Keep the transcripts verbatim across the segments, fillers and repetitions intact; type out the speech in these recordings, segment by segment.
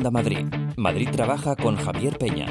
Onda Madrid. Madrid Trabaja con Javier Peña.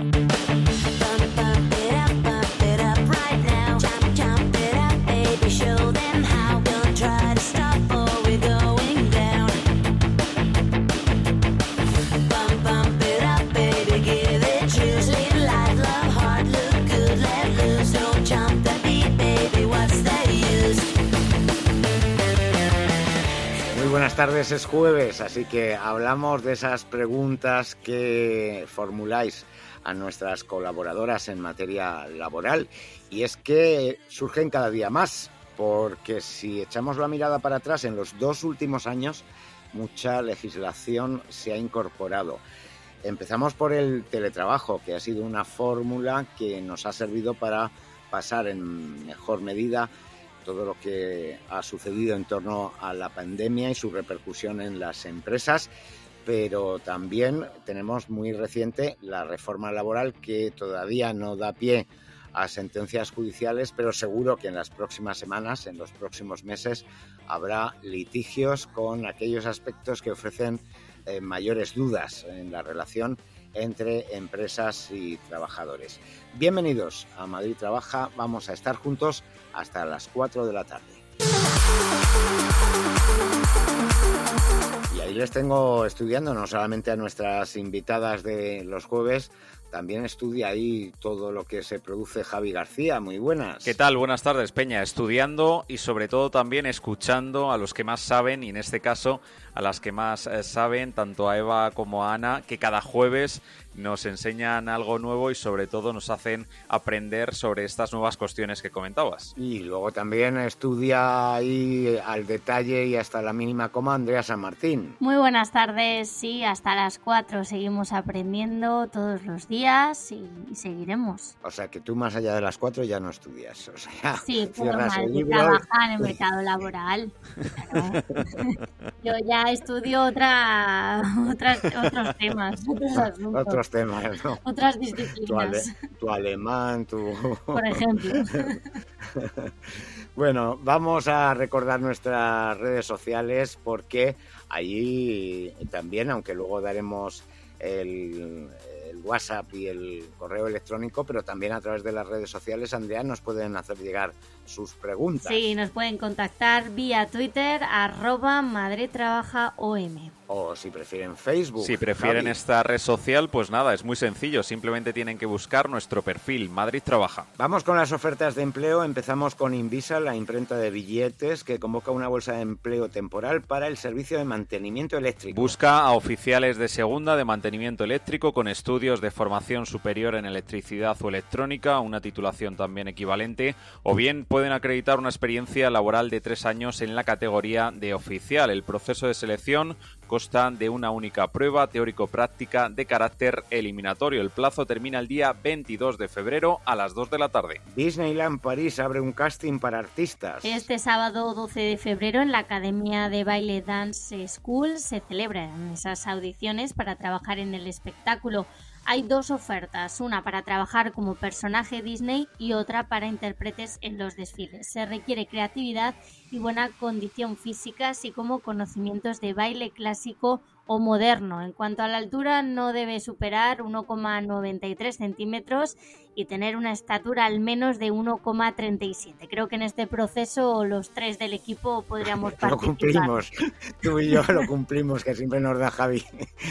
Buenas tardes, es jueves, así que hablamos de esas preguntas que formuláis a nuestras colaboradoras en materia laboral, y es que surgen cada día más, porque si echamos la mirada para atrás, en los dos últimos años mucha legislación se ha incorporado. Empezamos por el teletrabajo, que ha sido una fórmula que nos ha servido para pasar en mejor medida todo lo que ha sucedido en torno a la pandemia y su repercusión en las empresas, pero también tenemos muy reciente la reforma laboral, que todavía no da pie a sentencias judiciales, pero seguro que en las próximas semanas, en los próximos meses, habrá litigios con aquellos aspectos que ofrecen eh, mayores dudas en la relación entre empresas y trabajadores. Bienvenidos a Madrid Trabaja, vamos a estar juntos hasta las cuatro de la tarde. Y ahí les tengo estudiando no solamente a nuestras invitadas de los jueves, también estudia ahí todo lo que se produce Javi García. Muy buenas. ¿Qué tal? Buenas tardes, Peña. Estudiando y sobre todo también escuchando a los que más saben, y en este caso a las que más eh, saben, tanto a Eva como a Ana, que cada jueves nos enseñan algo nuevo y sobre todo nos hacen aprender sobre estas nuevas cuestiones que comentabas. Y luego también estudia ahí al detalle y hasta la mínima coma Andrea San Martín. Muy buenas tardes, sí, hasta las cuatro seguimos aprendiendo todos los días y, y seguiremos. O sea que tú más allá de las cuatro ya no estudias, o sea, sí, formal, que trabaja en el mercado laboral. Claro. Yo ya estudio otra, otras, otros temas, otros asuntos. Otros temas, ¿no? Otras disciplinas. Tu, ale, tu alemán, tu... Por ejemplo. Bueno, vamos a recordar nuestras redes sociales, porque allí también, aunque luego daremos el, el WhatsApp y el correo electrónico, pero también a través de las redes sociales, Andrea, nos pueden hacer llegar sus preguntas. Sí, nos pueden contactar vía Twitter, arroba Madrid Trabaja O M. O si prefieren Facebook. Si prefieren Javi. Esta red social, pues nada, es muy sencillo. Simplemente tienen que buscar nuestro perfil, Madrid Trabaja. Vamos con las ofertas de empleo. Empezamos con Invisa, la imprenta de billetes, que convoca una bolsa de empleo temporal para el servicio de mantenimiento eléctrico. Busca a oficiales de segunda de mantenimiento eléctrico con estudios de formación superior en electricidad o electrónica, una titulación también equivalente, o bien pueden acreditar una experiencia laboral de tres años en la categoría de oficial. El proceso de selección consta de una única prueba teórico-práctica de carácter eliminatorio. El plazo termina el día veintidós de febrero a las dos de la tarde. Disneyland París abre un casting para artistas. Este sábado doce de febrero en la Academia de Baile Dance School se celebran esas audiciones para trabajar en el espectáculo. Hay dos ofertas, una para trabajar como personaje Disney y otra para intérpretes en los desfiles. Se requiere creatividad y buena condición física, así como conocimientos de baile clásico o moderno. En cuanto a la altura, no debe superar uno coma noventa y tres centímetros y tener una estatura al menos de uno coma treinta y siete. Creo que en este proceso los tres del equipo podríamos participar. Lo cumplimos, tú y yo lo cumplimos, que siempre nos da Javi.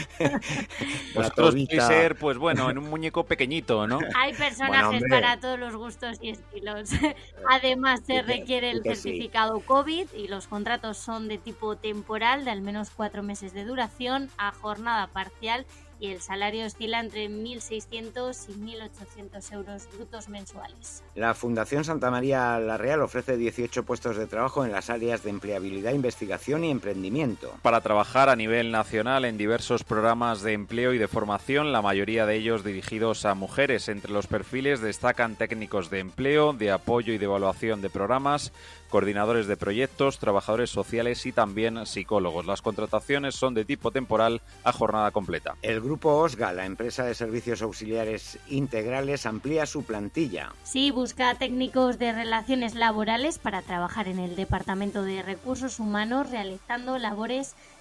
Vosotros podéis ser, pues bueno, en un muñeco pequeñito, ¿no? Hay personajes bueno, para todos los gustos y estilos. Además, se requiere el certificado sí. COVID y los contratos son de tipo temporal, de al menos cuatro meses de duración, a jornada parcial, y el salario oscila entre mil seiscientos y mil ochocientos euros brutos mensuales. La Fundación Santa María la Real ofrece dieciocho puestos de trabajo en las áreas de empleabilidad, investigación y emprendimiento. Para trabajar a nivel nacional en diversos programas de empleo y de formación, la mayoría de ellos dirigidos a mujeres. Entre los perfiles destacan técnicos de empleo, de apoyo y de evaluación de programas, coordinadores de proyectos, trabajadores sociales y también psicólogos. Las contrataciones son de tipo temporal a jornada completa. El grupo OSGA, la empresa de servicios auxiliares integrales, amplía su plantilla. Sí, busca técnicos de relaciones laborales para trabajar en el Departamento de Recursos Humanos realizando labores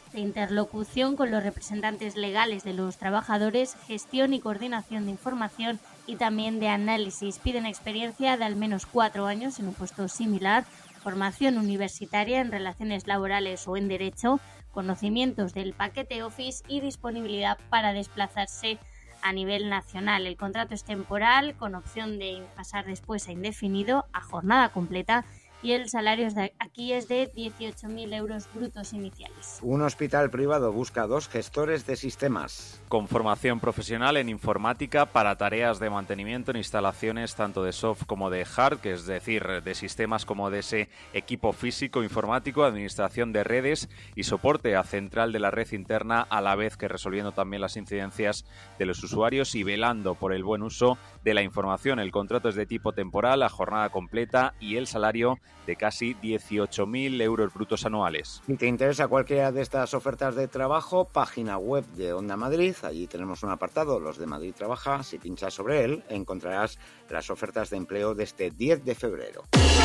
de interlocución con los representantes legales de los trabajadores, gestión y coordinación de información y también de análisis. Piden experiencia de al menos cuatro años en un puesto similar, formación universitaria en relaciones laborales o en derecho, conocimientos del paquete Office y disponibilidad para desplazarse a nivel nacional. El contrato es temporal, con opción de pasar después a indefinido, a jornada completa, y el salario de aquí es de dieciocho mil euros brutos iniciales. Un hospital privado busca dos gestores de sistemas. Con formación profesional en informática para tareas de mantenimiento en instalaciones tanto de soft como de hard, que es decir, de sistemas como de ese equipo físico, informático, administración de redes y soporte a central de la red interna, a la vez que resolviendo también las incidencias de los usuarios y velando por el buen uso de la información. El contrato es de tipo temporal, a jornada completa, y el salario de casi dieciocho mil euros brutos anuales. Si te interesa cualquiera de estas ofertas de trabajo, página web de Onda Madrid, allí tenemos un apartado, los de Madrid Trabaja. Si pinchas sobre él, encontrarás las ofertas de empleo de este diez de febrero.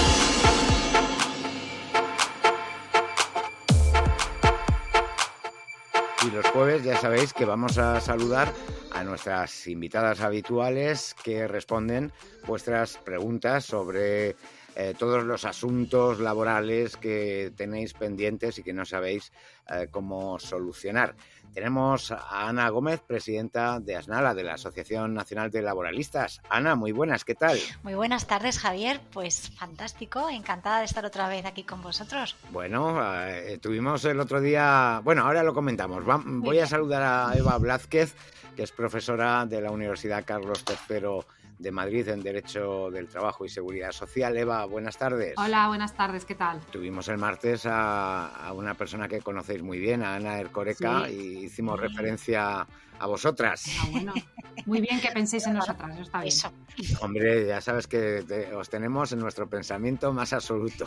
Y los jueves ya sabéis que vamos a saludar a nuestras invitadas habituales que responden vuestras preguntas sobre eh, todos los asuntos laborales que tenéis pendientes y que no sabéis eh, cómo solucionar. Tenemos a Ana Gómez, presidenta de ASNALA, de la Asociación Nacional de Laboralistas. Ana, muy buenas, ¿qué tal? Muy buenas tardes, Javier. Pues fantástico, encantada de estar otra vez aquí con vosotros. Bueno, eh, tuvimos el otro día... Bueno, ahora lo comentamos. Va, voy a saludar a Eva Blázquez, que es profesora de la Universidad Carlos tercero de Madrid en Derecho del Trabajo y Seguridad Social. Eva, buenas tardes. Hola, buenas tardes, ¿qué tal? Tuvimos el martes a, a una persona que conocéis muy bien, a Ana Ercoreca, sí. Y hicimos sí. referencia a vosotras. Ah, bueno, muy bien que penséis en nosotras, eso está bien. Eso. Hombre, ya sabes que te, os tenemos en nuestro pensamiento más absoluto.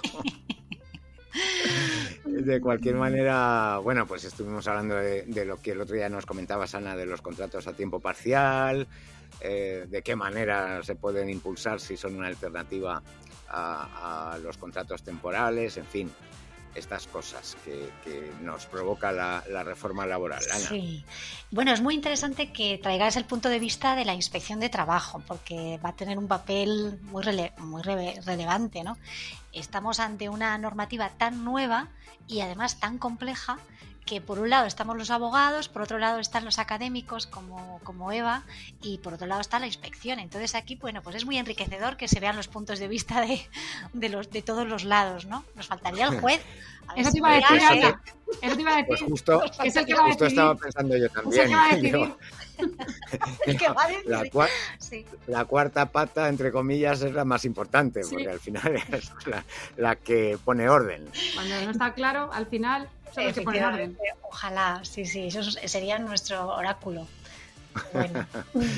De cualquier manera, bueno, pues estuvimos hablando de, de lo que el otro día nos comentabas, Ana, de los contratos a tiempo parcial, eh, de qué manera se pueden impulsar si son una alternativa a, a los contratos temporales, en fin, estas cosas que, que nos provoca la, la reforma laboral. Ana. Sí, bueno, es muy interesante que traigáis el punto de vista de la Inspección de Trabajo, porque va a tener un papel muy, rele- muy re- relevante, ¿no? Estamos ante una normativa tan nueva y además tan compleja que por un lado estamos los abogados, por otro lado están los académicos como, como Eva y por otro lado está la inspección. Entonces aquí, bueno, pues es muy enriquecedor que se vean los puntos de vista de, de, los, de todos los lados, ¿no? Nos faltaría el juez. Eso te iba a decir, Ana. Eso te iba a decir. Pues justo, es el que va a justo estaba pensando yo también. Es el que va a decidir. Yo, el que va a decidir. La, cua- sí. la cuarta pata, entre comillas, es la más importante, sí. Porque al final es la, la que pone orden. Cuando no está claro, al final son los que ponen orden. Ojalá, sí, sí, eso sería nuestro oráculo. Bueno.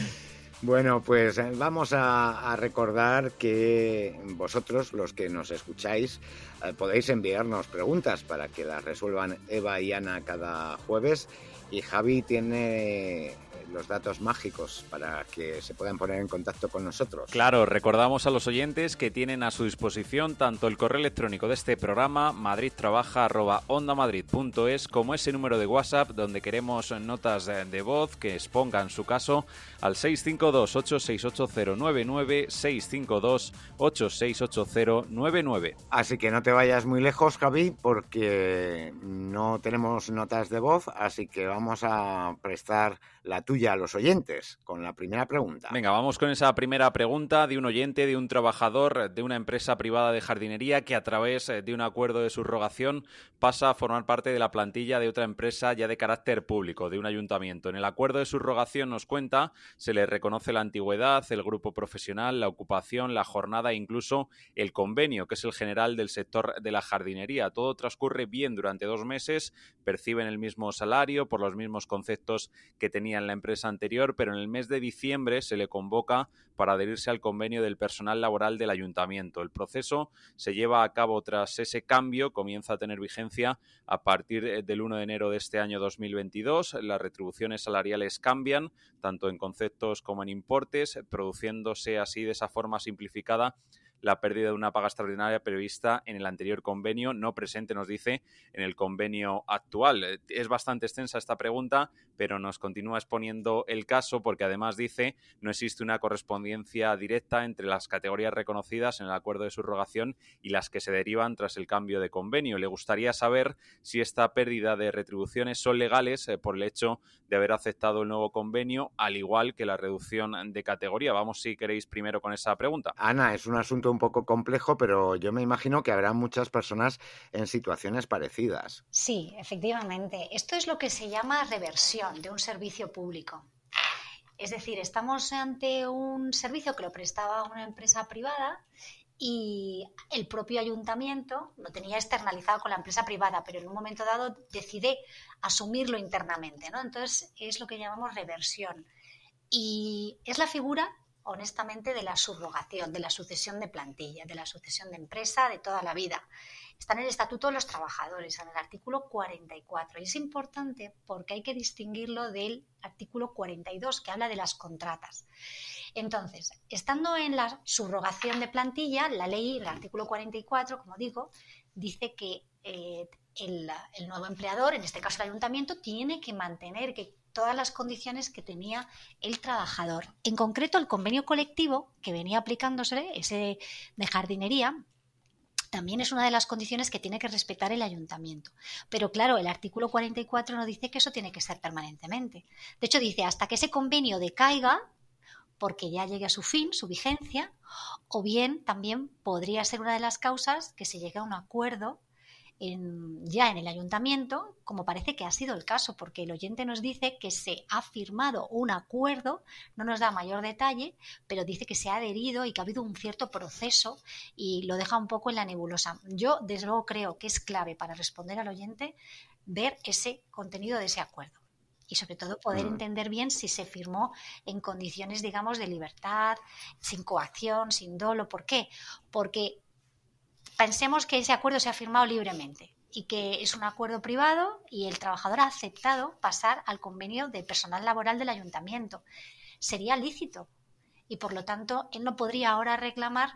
Bueno, pues vamos a, a recordar que vosotros, los que nos escucháis, eh, podéis enviarnos preguntas para que las resuelvan Eva y Ana cada jueves, y Javi tiene los datos mágicos para que se puedan poner en contacto con nosotros. Claro, recordamos a los oyentes que tienen a su disposición tanto el correo electrónico de este programa, madridtrabaja arroba ondamadrid punto es, como ese número de WhatsApp donde queremos notas de voz que expongan su caso al seis cinco dos, ocho seis ocho cero nueve nueve, seis cinco dos, ocho seis ocho cero nueve nueve. Así que no te vayas muy lejos, Javi, porque no tenemos notas de voz, así que vamos a prestar la tuya a los oyentes con la primera pregunta. Venga, vamos con esa primera pregunta de un oyente, de un trabajador de una empresa privada de jardinería que a través de un acuerdo de subrogación pasa a formar parte de la plantilla de otra empresa ya de carácter público, de un ayuntamiento. En el acuerdo de subrogación, nos cuenta, se le reconoce la antigüedad, el grupo profesional, la ocupación, la jornada e incluso el convenio, que es el general del sector de la jardinería. Todo transcurre bien durante dos meses, perciben el mismo salario por los mismos conceptos que tenía en la empresa anterior, pero en el mes de diciembre se le convoca para adherirse al convenio del personal laboral del ayuntamiento. El proceso se lleva a cabo tras ese cambio, comienza a tener vigencia a partir del uno de enero de este año dos mil veintidós. Las retribuciones salariales cambian, tanto en conceptos como en importes, produciéndose así de esa forma simplificada la pérdida de una paga extraordinaria prevista en el anterior convenio, no presente, nos dice, en el convenio actual. Es bastante extensa esta pregunta, pero nos continúa exponiendo el caso porque además dice no existe una correspondencia directa entre las categorías reconocidas en el acuerdo de subrogación y las que se derivan tras el cambio de convenio. Le gustaría saber si esta pérdida de retribuciones son legales eh, por el hecho de haber aceptado el nuevo convenio, al igual que la reducción de categoría. Vamos, si queréis, primero con esa pregunta. Ana, es un asunto un poco complejo, pero yo me imagino que habrá muchas personas en situaciones parecidas. Sí, efectivamente. Esto es lo que se llama reversión de un servicio público. Es decir, estamos ante un servicio que lo prestaba una empresa privada y el propio ayuntamiento lo tenía externalizado con la empresa privada, pero en un momento dado decide asumirlo internamente, ¿no? Entonces es lo que llamamos reversión. Y es la figura, honestamente, de la subrogación, de la sucesión de plantilla, de la sucesión de empresa de toda la vida. Está en el Estatuto de los Trabajadores, en el artículo cuarenta y cuatro. Y es importante porque hay que distinguirlo del artículo cuarenta y dos, que habla de las contratas. Entonces, estando en la subrogación de plantilla, la ley, el artículo cuarenta y cuatro, como digo, dice que eh, el, el nuevo empleador, en este caso el ayuntamiento, tiene que mantener que todas las condiciones que tenía el trabajador. En concreto, el convenio colectivo que venía aplicándose, ese de jardinería, también es una de las condiciones que tiene que respetar el ayuntamiento. Pero claro, el artículo cuarenta y cuatro no dice que eso tiene que ser permanentemente. De hecho, dice hasta que ese convenio decaiga, porque ya llegue a su fin, su vigencia, o bien también podría ser una de las causas que se llegue a un acuerdo en, ya en el ayuntamiento, como parece que ha sido el caso, porque el oyente nos dice que se ha firmado un acuerdo, no nos da mayor detalle, pero dice que se ha adherido y que ha habido un cierto proceso y lo deja un poco en la nebulosa. Yo, desde luego, creo que es clave para responder al oyente ver ese contenido de ese acuerdo. Y sobre todo poder mm. entender bien si se firmó en condiciones, digamos, de libertad, sin coacción, sin dolo. ¿Por qué? Porque pensemos que ese acuerdo se ha firmado libremente y que es un acuerdo privado y el trabajador ha aceptado pasar al convenio de personal laboral del ayuntamiento. Sería lícito y, por lo tanto, él no podría ahora reclamar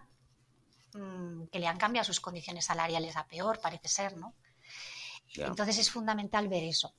mmm, que le han cambiado sus condiciones salariales a peor, parece ser, ¿no? Yeah. Entonces es fundamental ver eso.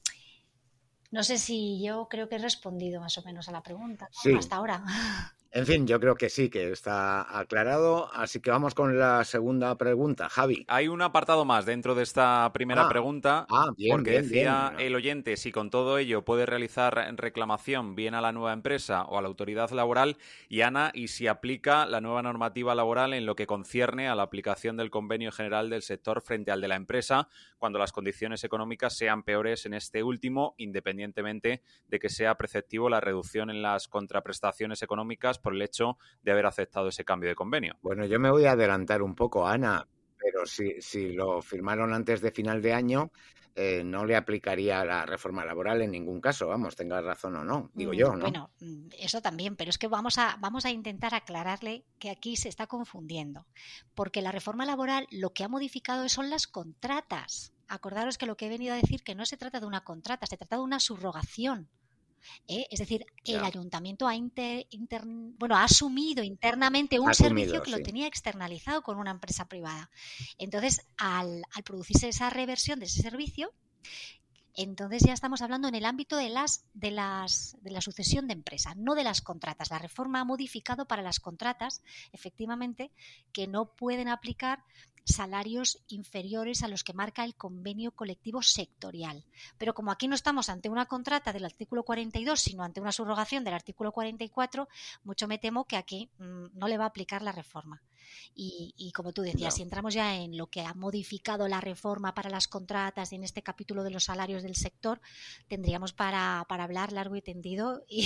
No sé si yo creo que he respondido más o menos a la pregunta, ¿no? Sí. Hasta ahora. En fin, yo creo que sí, que está aclarado. Así que vamos con la segunda pregunta, Javi. Hay un apartado más dentro de esta primera ah, pregunta, ah, bien, porque bien, decía bien. el oyente si con todo ello puede realizar reclamación bien a la nueva empresa o a la autoridad laboral, y Ana, y si aplica la nueva normativa laboral en lo que concierne a la aplicación del convenio general del sector frente al de la empresa, cuando las condiciones económicas sean peores en este último, independientemente de que sea preceptivo la reducción en las contraprestaciones económicas por el hecho de haber aceptado ese cambio de convenio. Bueno, yo me voy a adelantar un poco, Ana, pero si, si lo firmaron antes de final de año, eh, no le aplicaría la reforma laboral en ningún caso, vamos, tenga razón o no, digo yo, ¿no? Bueno, eso también, pero es que vamos a, vamos a intentar aclararle que aquí se está confundiendo, porque la reforma laboral lo que ha modificado son las contratas. Acordaros que lo que he venido a decir que no se trata de una contrata, se trata de una subrogación. ¿Eh? Es decir, el yeah. ayuntamiento ha, inter, inter, bueno, ha asumido internamente un asumido, servicio que sí. lo tenía externalizado con una empresa privada. Entonces, al, al producirse esa reversión de ese servicio, entonces ya estamos hablando en el ámbito de las de las de la sucesión de empresas, no de las contratas. La reforma ha modificado para las contratas, efectivamente, que no pueden aplicar salarios inferiores a los que marca el convenio colectivo sectorial. Pero como aquí no estamos ante una contrata del artículo cuarenta y dos, sino ante una subrogación del artículo cuarenta y cuatro, mucho me temo que aquí mmm, no le va a aplicar la reforma. Y, y como tú decías, no. si entramos ya en lo que ha modificado la reforma para las contratas y en este capítulo de los salarios del sector, tendríamos para, para hablar largo y tendido y,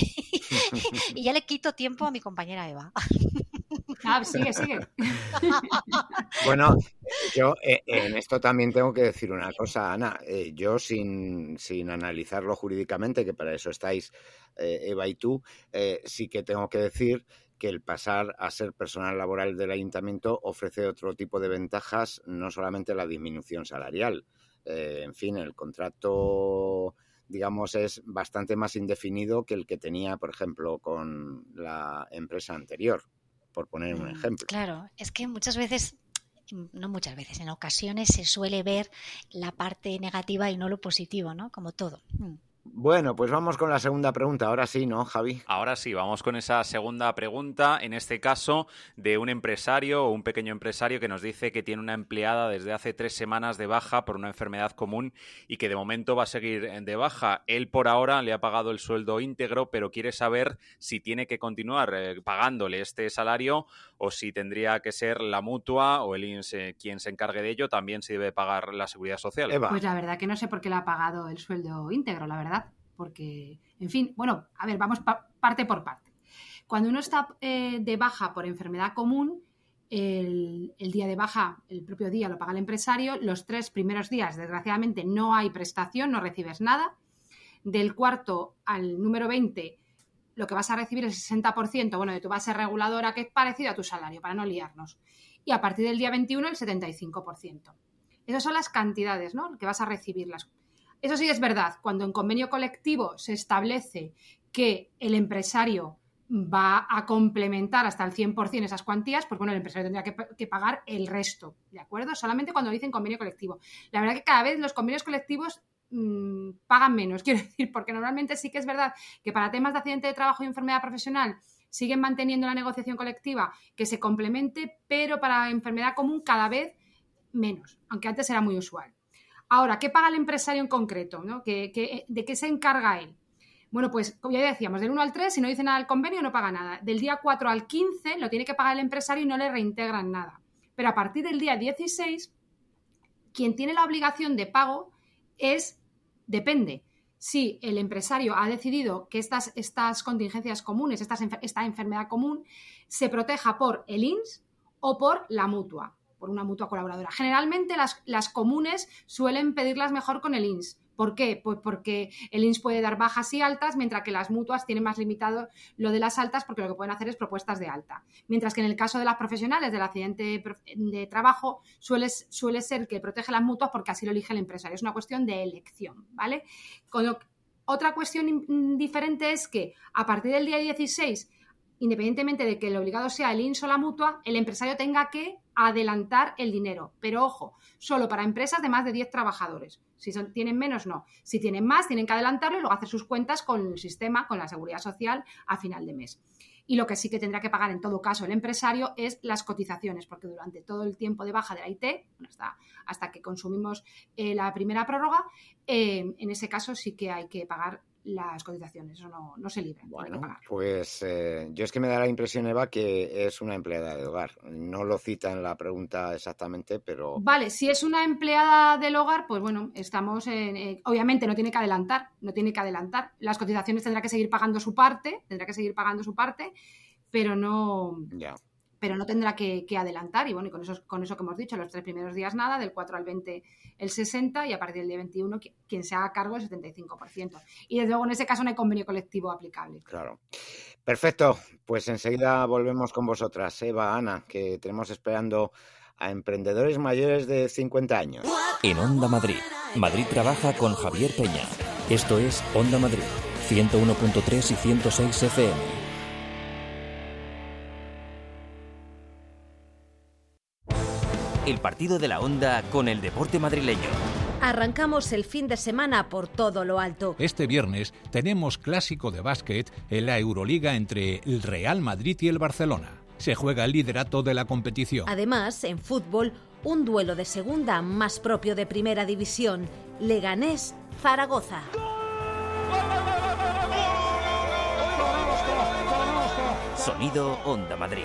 y ya le quito tiempo a mi compañera Eva. Ah, sigue, sigue. Bueno, yo eh, en esto también tengo que decir una cosa, Ana. Eh, yo, sin, sin analizarlo jurídicamente, que para eso estáis eh, Eva y tú, eh, sí que tengo que decir que el pasar a ser personal laboral del ayuntamiento ofrece otro tipo de ventajas, no solamente la disminución salarial. Eh, en fin, el contrato, digamos, es bastante más indefinido que el que tenía, por ejemplo, con la empresa anterior. por poner un ejemplo. Claro, es que muchas veces, no muchas veces, en ocasiones se suele ver la parte negativa y no lo positivo, ¿no? Como todo. Bueno, pues vamos con la segunda pregunta. Ahora sí, ¿no, Javi? Ahora sí, vamos con esa segunda pregunta, en este caso de un empresario o un pequeño empresario que nos dice que tiene una empleada desde hace tres semanas de baja por una enfermedad común y que de momento va a seguir de baja. Él por ahora le ha pagado el sueldo íntegro, pero quiere saber si tiene que continuar eh, pagándole este salario o si tendría que ser la mutua o el I N S S quien se encargue de ello, también si debe pagar la Seguridad Social. Eva. Pues la verdad que no sé por qué le ha pagado el sueldo íntegro, la verdad. Porque, en fin, bueno, a ver, vamos pa- parte por parte. Cuando uno está eh, de baja por enfermedad común, el, el día de baja, el propio día lo paga el empresario. Los tres primeros días, desgraciadamente, no hay prestación, no recibes nada. Del cuarto al número veinte, lo que vas a recibir es el sesenta por ciento, bueno, de tu base reguladora, que es parecido a tu salario, para no liarnos. Y a partir del día veintiuno, el setenta y cinco por ciento. Esas son las cantidades, ¿no?, que vas a recibir. Las Eso sí es verdad, cuando en convenio colectivo se establece que el empresario va a complementar hasta el cien por ciento esas cuantías, pues bueno, el empresario tendría que, que pagar el resto, ¿de acuerdo? Solamente cuando dicen convenio colectivo. La verdad que cada vez los convenios colectivos mmm, pagan menos, quiero decir, porque normalmente sí que es verdad que para temas de accidente de trabajo y enfermedad profesional siguen manteniendo la negociación colectiva que se complemente, pero para enfermedad común cada vez menos, aunque antes era muy usual. Ahora, ¿qué paga el empresario en concreto, ¿no? ¿Qué, qué, ¿De qué se encarga él? Bueno, pues como ya decíamos, del uno al tres, si no dice nada del convenio, no paga nada. Del día cuatro al quince lo tiene que pagar el empresario y no le reintegran nada. Pero a partir del día dieciséis, quien tiene la obligación de pago es, depende, si el empresario ha decidido que estas, estas contingencias comunes, estas, esta enfermedad común, se proteja por el I N S S o por la mutua, por una mutua colaboradora. Generalmente las, las comunes suelen pedirlas mejor con el I N S S. ¿Por qué? Pues porque el I N S S puede dar bajas y altas, mientras que las mutuas tienen más limitado lo de las altas, porque lo que pueden hacer es propuestas de alta. Mientras que en el caso de las profesionales del accidente de trabajo suele, suele ser que protege las mutuas porque así lo elige el empresario. Es una cuestión de elección, ¿vale? Con lo, otra cuestión diferente es que a partir del día dieciséis, independientemente de que el obligado sea el I N S S o la mutua, el empresario tenga que adelantar el dinero. Pero ojo, solo para empresas de más de diez trabajadores. Si son, tienen menos, no. Si tienen más, tienen que adelantarlo y luego hacer sus cuentas con el sistema, con la Seguridad Social a final de mes. Y lo que sí que tendrá que pagar en todo caso el empresario es las cotizaciones, porque durante todo el tiempo de baja de la I T, bueno, hasta, hasta que consumimos eh, la primera prórroga, eh, en ese caso sí que hay que pagar las cotizaciones, eso no, no se libra. Bueno, pues eh, yo es que me da la impresión, Eva, que es una empleada de hogar. No lo cita en la pregunta exactamente, pero... Vale, si es una empleada del hogar, pues bueno, estamos en... Eh, obviamente no tiene que adelantar, no tiene que adelantar. Las cotizaciones tendrá que seguir pagando su parte, tendrá que seguir pagando su parte, pero no... Ya. pero no tendrá que, que adelantar. Y bueno, y con eso, con eso que hemos dicho, los tres primeros días nada, del cuatro al veinte el sesenta por ciento y a partir del día veintiuno quien se haga cargo el setenta y cinco por ciento. Y desde luego en ese caso no hay convenio colectivo aplicable. Claro. Perfecto, pues enseguida volvemos con vosotras, Eva, Ana, que tenemos esperando a emprendedores mayores de cincuenta años. En Onda Madrid, Madrid trabaja con Javier Peña. Esto es Onda Madrid, ciento uno punto tres y ciento seis F M. El partido de la Onda con el deporte madrileño. Arrancamos el fin de semana por todo lo alto. Este viernes tenemos clásico de básquet en la Euroliga entre el Real Madrid y el Barcelona. Se juega el liderato de la competición. Además, en fútbol, un duelo de segunda más propio de primera división. Leganés-Zaragoza. Sonido Onda Madrid.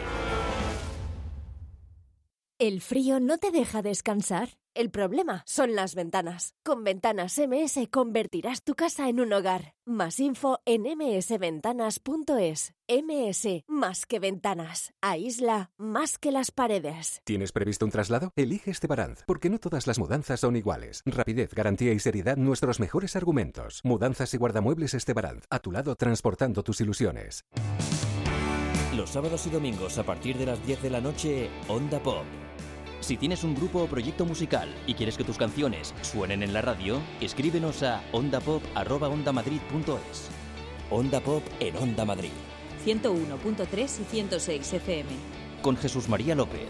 ¿El frío no te deja descansar? El problema son las ventanas. Con Ventanas M S convertirás tu casa en un hogar. Más info en eme ese ventanas punto es. M S, más que ventanas. Aísla más que las paredes. ¿Tienes previsto un traslado? Elige Estebaranz, porque no todas las mudanzas son iguales. Rapidez, garantía y seriedad, nuestros mejores argumentos. Mudanzas y guardamuebles Estebaranz, a tu lado transportando tus ilusiones. Los sábados y domingos a partir de las diez de la noche, Onda Pop. Si tienes un grupo o proyecto musical y quieres que tus canciones suenen en la radio, escríbenos a ondapop arroba ondamadrid punto es. Onda Pop en Onda Madrid. ciento uno punto tres y ciento seis F M. con Jesús María López.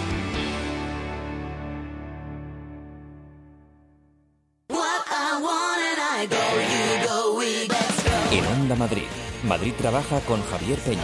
En Onda Madrid, Madrid trabaja con Javier Peña.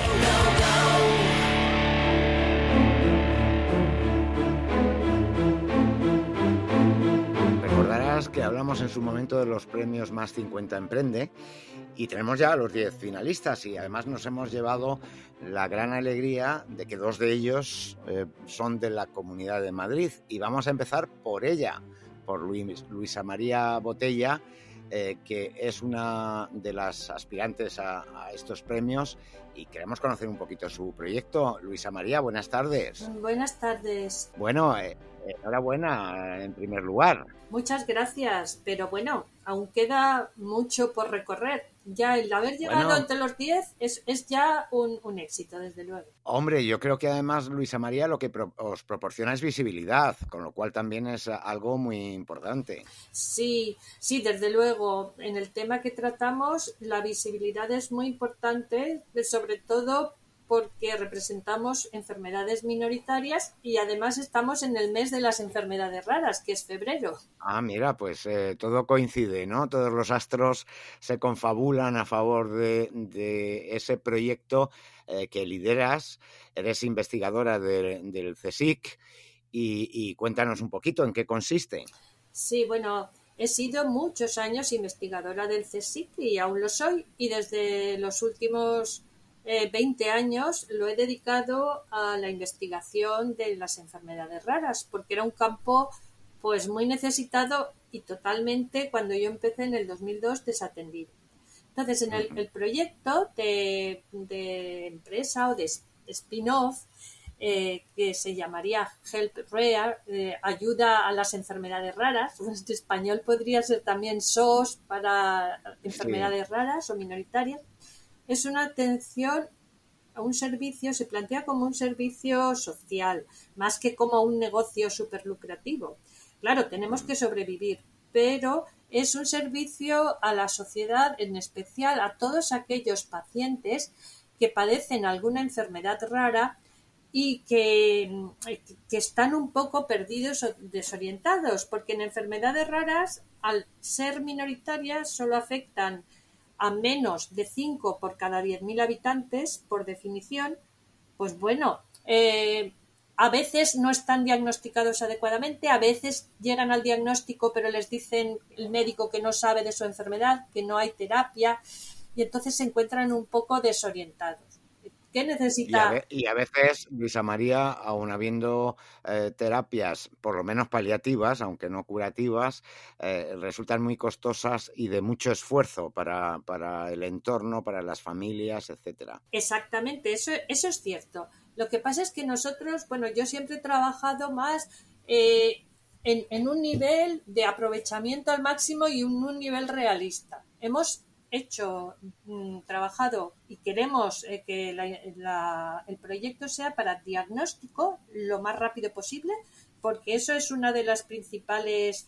Recordarás que hablamos en su momento de los premios Más cincuenta Emprende y tenemos ya a los diez finalistas y además nos hemos llevado la gran alegría de que dos de ellos eh, son de la Comunidad de Madrid y vamos a empezar por ella, por Luis, Luisa María Botella, eh, que es una de las aspirantes a, a estos premios y queremos conocer un poquito su proyecto. Luisa María, buenas tardes. Buenas tardes. Bueno, eh, enhorabuena en primer lugar. Muchas gracias, pero bueno, aún queda mucho por recorrer. Ya el haber llegado bueno, entre los diez es, es ya un, un éxito, desde luego. Hombre, yo creo que además, Luisa María, lo que pro- os proporciona es visibilidad, con lo cual también es algo muy importante. Sí, sí, desde luego. En el tema que tratamos, la visibilidad es muy importante, sobre todo porque representamos enfermedades minoritarias y además estamos en el mes de las enfermedades raras, que es febrero. Ah, mira, pues eh, todo coincide, ¿no? Todos los astros se confabulan a favor de, de ese proyecto eh, que lideras. Eres investigadora de, del CSIC y, y cuéntanos un poquito en qué consiste. Sí, bueno, he sido muchos años investigadora del CSIC y aún lo soy, y desde los últimos Eh, veinte años lo he dedicado a la investigación de las enfermedades raras, porque era un campo pues muy necesitado y totalmente, cuando yo empecé en el dos mil dos, desatendido. Entonces, en el, el proyecto de, de empresa o de spin-off, eh, que se llamaría Help Rare, eh, ayuda a las enfermedades raras, en español podría ser también S O S para enfermedades sí. raras o minoritarias. Es una atención a un servicio, se plantea como un servicio social, más que como un negocio súper lucrativo. Claro, tenemos que sobrevivir, pero es un servicio a la sociedad, en especial a todos aquellos pacientes que padecen alguna enfermedad rara y que, que están un poco perdidos o desorientados, porque en enfermedades raras, al ser minoritarias, solo afectan a menos de cinco por cada diez mil habitantes, por definición, pues bueno, eh, a veces no están diagnosticados adecuadamente, a veces llegan al diagnóstico pero les dicen el médico que no sabe de su enfermedad, que no hay terapia, y entonces se encuentran un poco desorientados. ¿Qué necesita? Y a, ve- y a veces, Luisa María, aun habiendo eh, terapias por lo menos paliativas, aunque no curativas, eh, resultan muy costosas y de mucho esfuerzo para, para el entorno, para las familias, etcétera. Exactamente, eso, eso es cierto. Lo que pasa es que nosotros, bueno, yo siempre he trabajado más eh, en, en un nivel de aprovechamiento al máximo y un, un nivel realista. Hemos hecho, mmm, trabajado y queremos eh, que la, la, el proyecto sea para diagnóstico lo más rápido posible, porque eso es una de las principales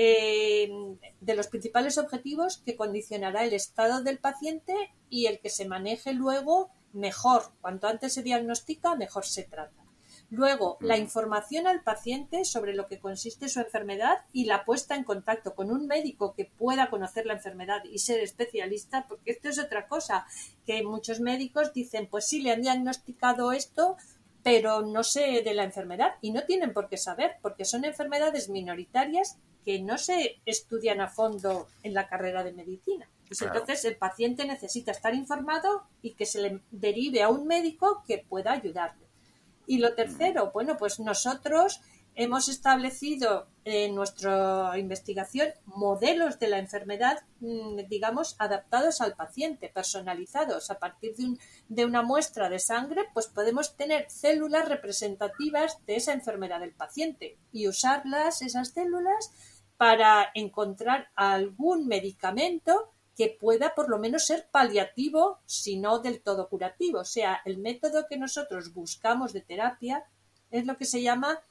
eh, de los principales objetivos que condicionará el estado del paciente y el que se maneje luego mejor. Cuanto antes se diagnostica, mejor se trata. Luego, la información al paciente sobre lo que consiste su enfermedad y la puesta en contacto con un médico que pueda conocer la enfermedad y ser especialista, porque esto es otra cosa, que muchos médicos dicen, pues sí, le han diagnosticado esto, pero no sé de la enfermedad, y no tienen por qué saber, porque son enfermedades minoritarias que no se estudian a fondo en la carrera de medicina. Pues claro. Entonces el paciente necesita estar informado y que se le derive a un médico que pueda ayudarle. Y lo tercero, bueno, pues nosotros hemos establecido en nuestra investigación modelos de la enfermedad, digamos, adaptados al paciente, personalizados. A partir de, un, de una muestra de sangre, pues podemos tener células representativas de esa enfermedad del paciente y usarlas, esas células, para encontrar algún medicamento que pueda por lo menos ser paliativo, si no del todo curativo. O sea, el método que nosotros buscamos de terapia es lo que se llama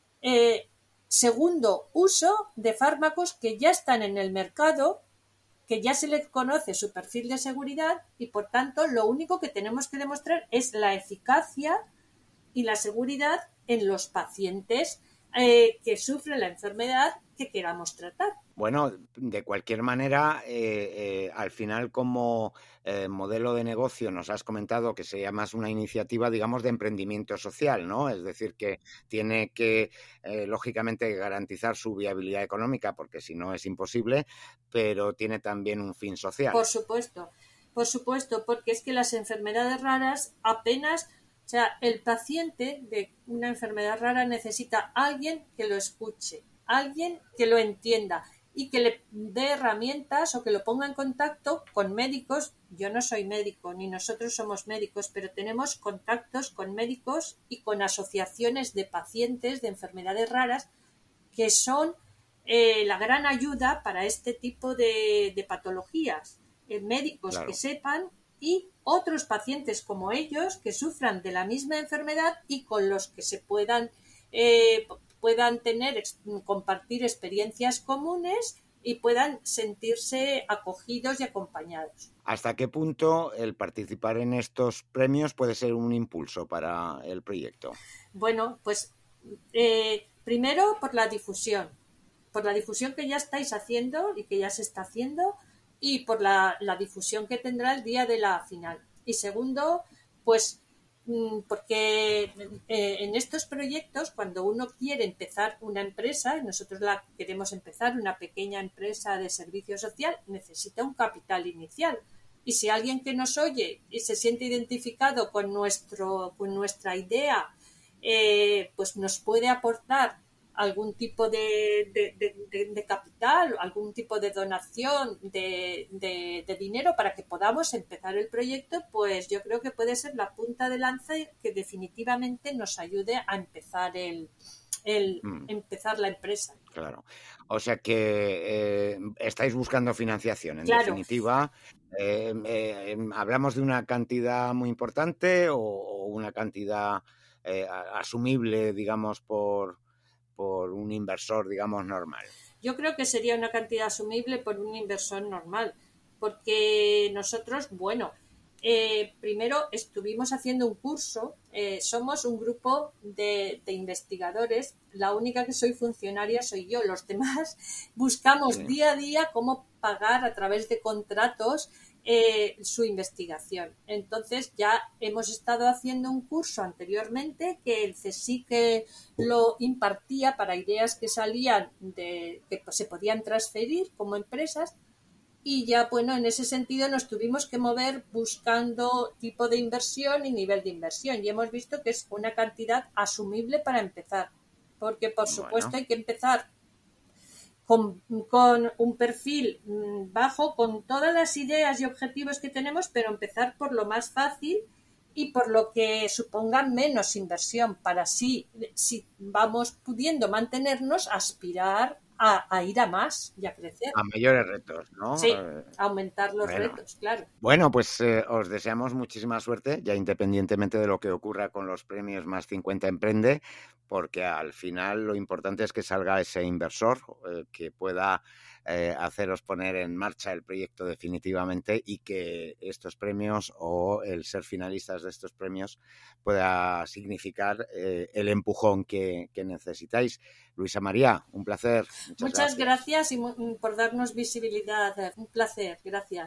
eh, segundo uso de fármacos que ya están en el mercado, que ya se les conoce su perfil de seguridad y, por tanto, lo único que tenemos que demostrar es la eficacia y la seguridad en los pacientes eh, que sufren la enfermedad que queramos tratar. Bueno, de cualquier manera, eh, eh, al final como eh, modelo de negocio nos has comentado que sería más una iniciativa, digamos, de emprendimiento social, ¿no? Es decir, que tiene que, eh, lógicamente, garantizar su viabilidad económica, porque si no es imposible, pero tiene también un fin social. Por supuesto, por supuesto, porque es que las enfermedades raras apenas... O sea, el paciente de una enfermedad rara necesita a alguien que lo escuche, alguien que lo entienda y que le dé herramientas o que lo ponga en contacto con médicos. Yo no soy médico, ni nosotros somos médicos, pero tenemos contactos con médicos y con asociaciones de pacientes de enfermedades raras que son eh, la gran ayuda para este tipo de, de patologías. Eh, médicos claro. que sepan y otros pacientes como ellos que sufran de la misma enfermedad y con los que se puedan eh, puedan tener, compartir experiencias comunes y puedan sentirse acogidos y acompañados. ¿Hasta qué punto el participar en estos premios puede ser un impulso para el proyecto? Bueno, pues eh, primero por la difusión, por la difusión que ya estáis haciendo y que ya se está haciendo y por la, la difusión que tendrá el día de la final. Y segundo, pues porque eh, en estos proyectos, cuando uno quiere empezar una empresa, nosotros la queremos empezar, una pequeña empresa de servicio social, necesita un capital inicial. Y si alguien que nos oye y se siente identificado con, nuestro, con nuestra idea, eh, pues nos puede aportar algún tipo de, de, de, de, de capital, algún tipo de donación de, de, de dinero para que podamos empezar el proyecto, pues yo creo que puede ser la punta de lanza que definitivamente nos ayude a empezar el, el mm. empezar la empresa. Claro. O sea que eh, estáis buscando financiación, en claro. definitiva. Eh, eh, ¿Hablamos de una cantidad muy importante o, o una cantidad eh, asumible, digamos, por... por un inversor, digamos, normal? Yo creo que sería una cantidad asumible por un inversor normal, porque nosotros, bueno, eh, primero estuvimos haciendo un curso, eh, somos un grupo de, de investigadores, la única que soy funcionaria soy yo, los demás buscamos sí. día a día cómo pagar a través de contratos Eh, su investigación. Entonces ya hemos estado haciendo un curso anteriormente que el CSIC lo impartía para ideas que salían de que se podían transferir como empresas y ya bueno, en ese sentido nos tuvimos que mover buscando tipo de inversión y nivel de inversión y hemos visto que es una cantidad asumible para empezar, porque por supuesto bueno. hay que empezar Con, con un perfil bajo, con todas las ideas y objetivos que tenemos, pero empezar por lo más fácil y por lo que suponga menos inversión para así, si vamos pudiendo mantenernos, aspirar a, a ir a más y a crecer. A mayores retos, ¿no? Sí, a aumentar los bueno. retos, claro. Bueno, pues eh, os deseamos muchísima suerte, ya independientemente de lo que ocurra con los premios Más cincuenta Emprende, porque al final lo importante es que salga ese inversor eh, que pueda eh, haceros poner en marcha el proyecto definitivamente y que estos premios o el ser finalistas de estos premios pueda significar eh, el empujón que, que necesitáis. Luisa María, un placer. Muchas, Muchas gracias. gracias y por darnos visibilidad. Un placer. Gracias.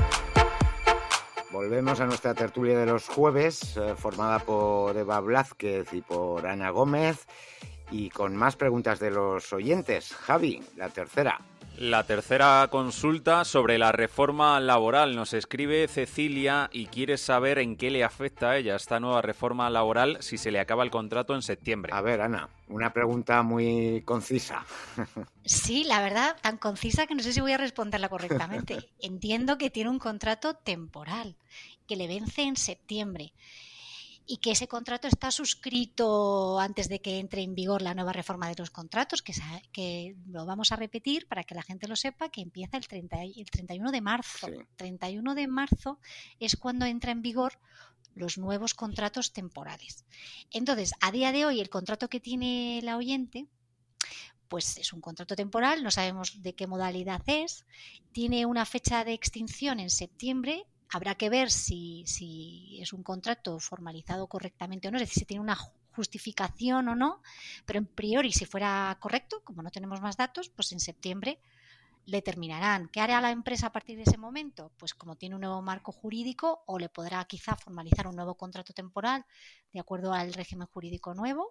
Volvemos a nuestra tertulia de los jueves, eh, formada por Eva Blázquez y por Ana Gómez, y con más preguntas de los oyentes. Javi, la tercera. La tercera consulta sobre la reforma laboral. Nos escribe Cecilia y quiere saber en qué le afecta a ella esta nueva reforma laboral si se le acaba el contrato en septiembre. A ver, Ana, una pregunta muy concisa. Sí, la verdad, tan concisa que no sé si voy a responderla correctamente. Entiendo que tiene un contrato temporal, que le vence en septiembre. Y que ese contrato está suscrito antes de que entre en vigor la nueva reforma de los contratos, que, que lo vamos a repetir para que la gente lo sepa, que empieza el, treinta, el treinta y uno de marzo. Sí. treinta y uno de marzo es cuando entra en vigor los nuevos contratos temporales. Entonces, a día de hoy, el contrato que tiene la oyente, pues es un contrato temporal, no sabemos de qué modalidad es, tiene una fecha de extinción en septiembre. Habrá que ver si, si es un contrato formalizado correctamente o no, es decir, si tiene una justificación o no, pero en priori, si fuera correcto, como no tenemos más datos, pues en septiembre le terminarán. ¿Qué hará la empresa a partir de ese momento? Pues como tiene un nuevo marco jurídico, o le podrá quizá formalizar un nuevo contrato temporal de acuerdo al régimen jurídico nuevo,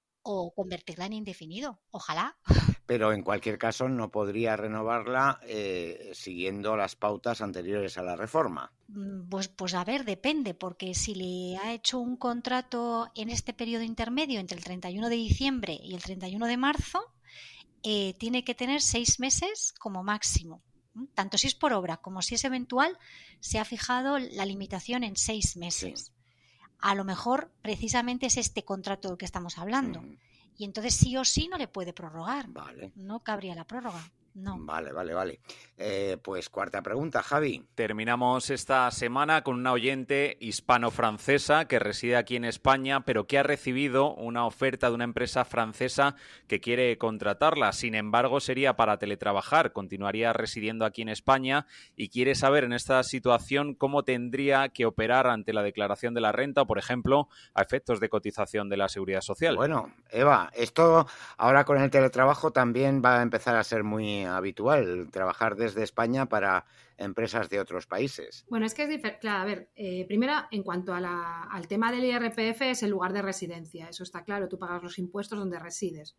o convertirla en indefinido. Ojalá. Pero en cualquier caso no podría renovarla eh, siguiendo las pautas anteriores a la reforma. Pues, pues a ver, depende, porque si le ha hecho un contrato en este periodo intermedio entre el treinta y uno de diciembre y el treinta y uno de marzo, eh, tiene que tener seis meses como máximo. Tanto si es por obra como si es eventual, se ha fijado la limitación en seis meses. Sí. A lo mejor precisamente es este contrato del que estamos hablando. Mm. Y entonces sí o sí no le puede prorrogar. Vale. No cabría la prórroga. No. Vale, vale, vale. Eh, pues cuarta pregunta, Javi. Terminamos esta semana con una oyente hispano-francesa que reside aquí en España, pero que ha recibido una oferta de una empresa francesa que quiere contratarla. Sin embargo, sería para teletrabajar, continuaría residiendo aquí en España y quiere saber en esta situación cómo tendría que operar ante la declaración de la renta, o, por ejemplo, a efectos de cotización de la Seguridad Social. Bueno, Eva, esto ahora con el teletrabajo también va a empezar a ser muy habitual, trabajar desde España para empresas de otros países. Bueno, es que es diferente. Claro, a ver, eh, primero, en cuanto a la, al tema del I R P F, es el lugar de residencia. Eso está claro, tú pagas los impuestos donde resides.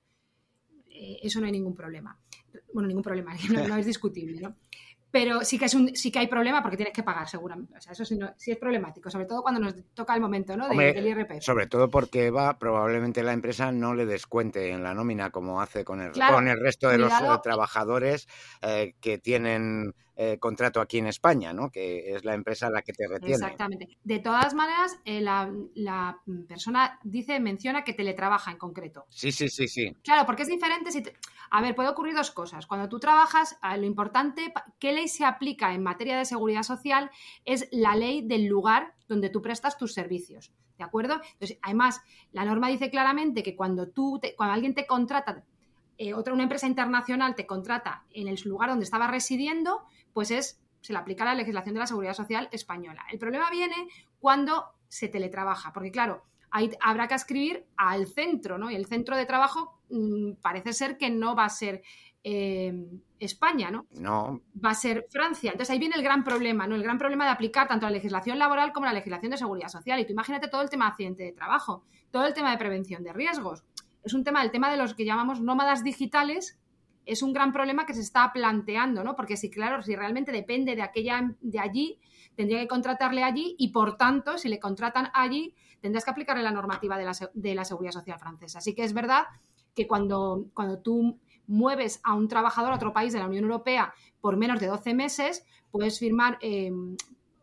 Eh, eso no hay ningún problema. Bueno, ningún problema, no, no es discutible, ¿no? Pero sí que es un, sí que hay problema porque tienes que pagar seguramente. O sea, eso sí, no, sí es problemático, sobre todo cuando nos toca el momento, ¿no? De, Hombre, del I R P F. Sobre todo porque Eva, probablemente la empresa no le descuente en la nómina como hace con el, claro, con el resto de cuidado. los eh, trabajadores eh, que tienen eh, contrato aquí en España, ¿no? Que es la empresa la que te retiene. Exactamente. De todas maneras, eh, la, la persona dice, menciona que teletrabaja en concreto. Sí, sí, sí, sí. Claro, porque es diferente si... Te... A ver, puede ocurrir dos cosas. Cuando tú trabajas, lo importante, ¿qué ley se aplica en materia de seguridad social? Es la ley del lugar donde tú prestas tus servicios, ¿de acuerdo? Entonces, además, la norma dice claramente que cuando tú, te, cuando alguien te contrata, eh, otra, una empresa internacional te contrata en el lugar donde estaba residiendo, pues es, se le aplica la legislación de la seguridad social española. El problema viene cuando se teletrabaja, porque claro, ahí habrá que adscribir al centro, ¿no? Y el centro de trabajo mmm, parece ser que no va a ser eh, España, ¿no? No. Va a ser Francia. Entonces ahí viene el gran problema, ¿no? El gran problema de aplicar tanto la legislación laboral como la legislación de seguridad social. Y tú imagínate todo el tema de accidente de trabajo, todo el tema de prevención de riesgos. Es un tema, el tema de los que llamamos nómadas digitales, es un gran problema que se está planteando, ¿no? Porque si, claro, si realmente depende de aquella, de allí, tendría que contratarle allí y, por tanto, si le contratan allí, tendrás que aplicarle la normativa de la, de la Seguridad Social francesa. Así que es verdad que cuando, cuando tú mueves a un trabajador a otro país de la Unión Europea por menos de doce meses, puedes firmar eh, un,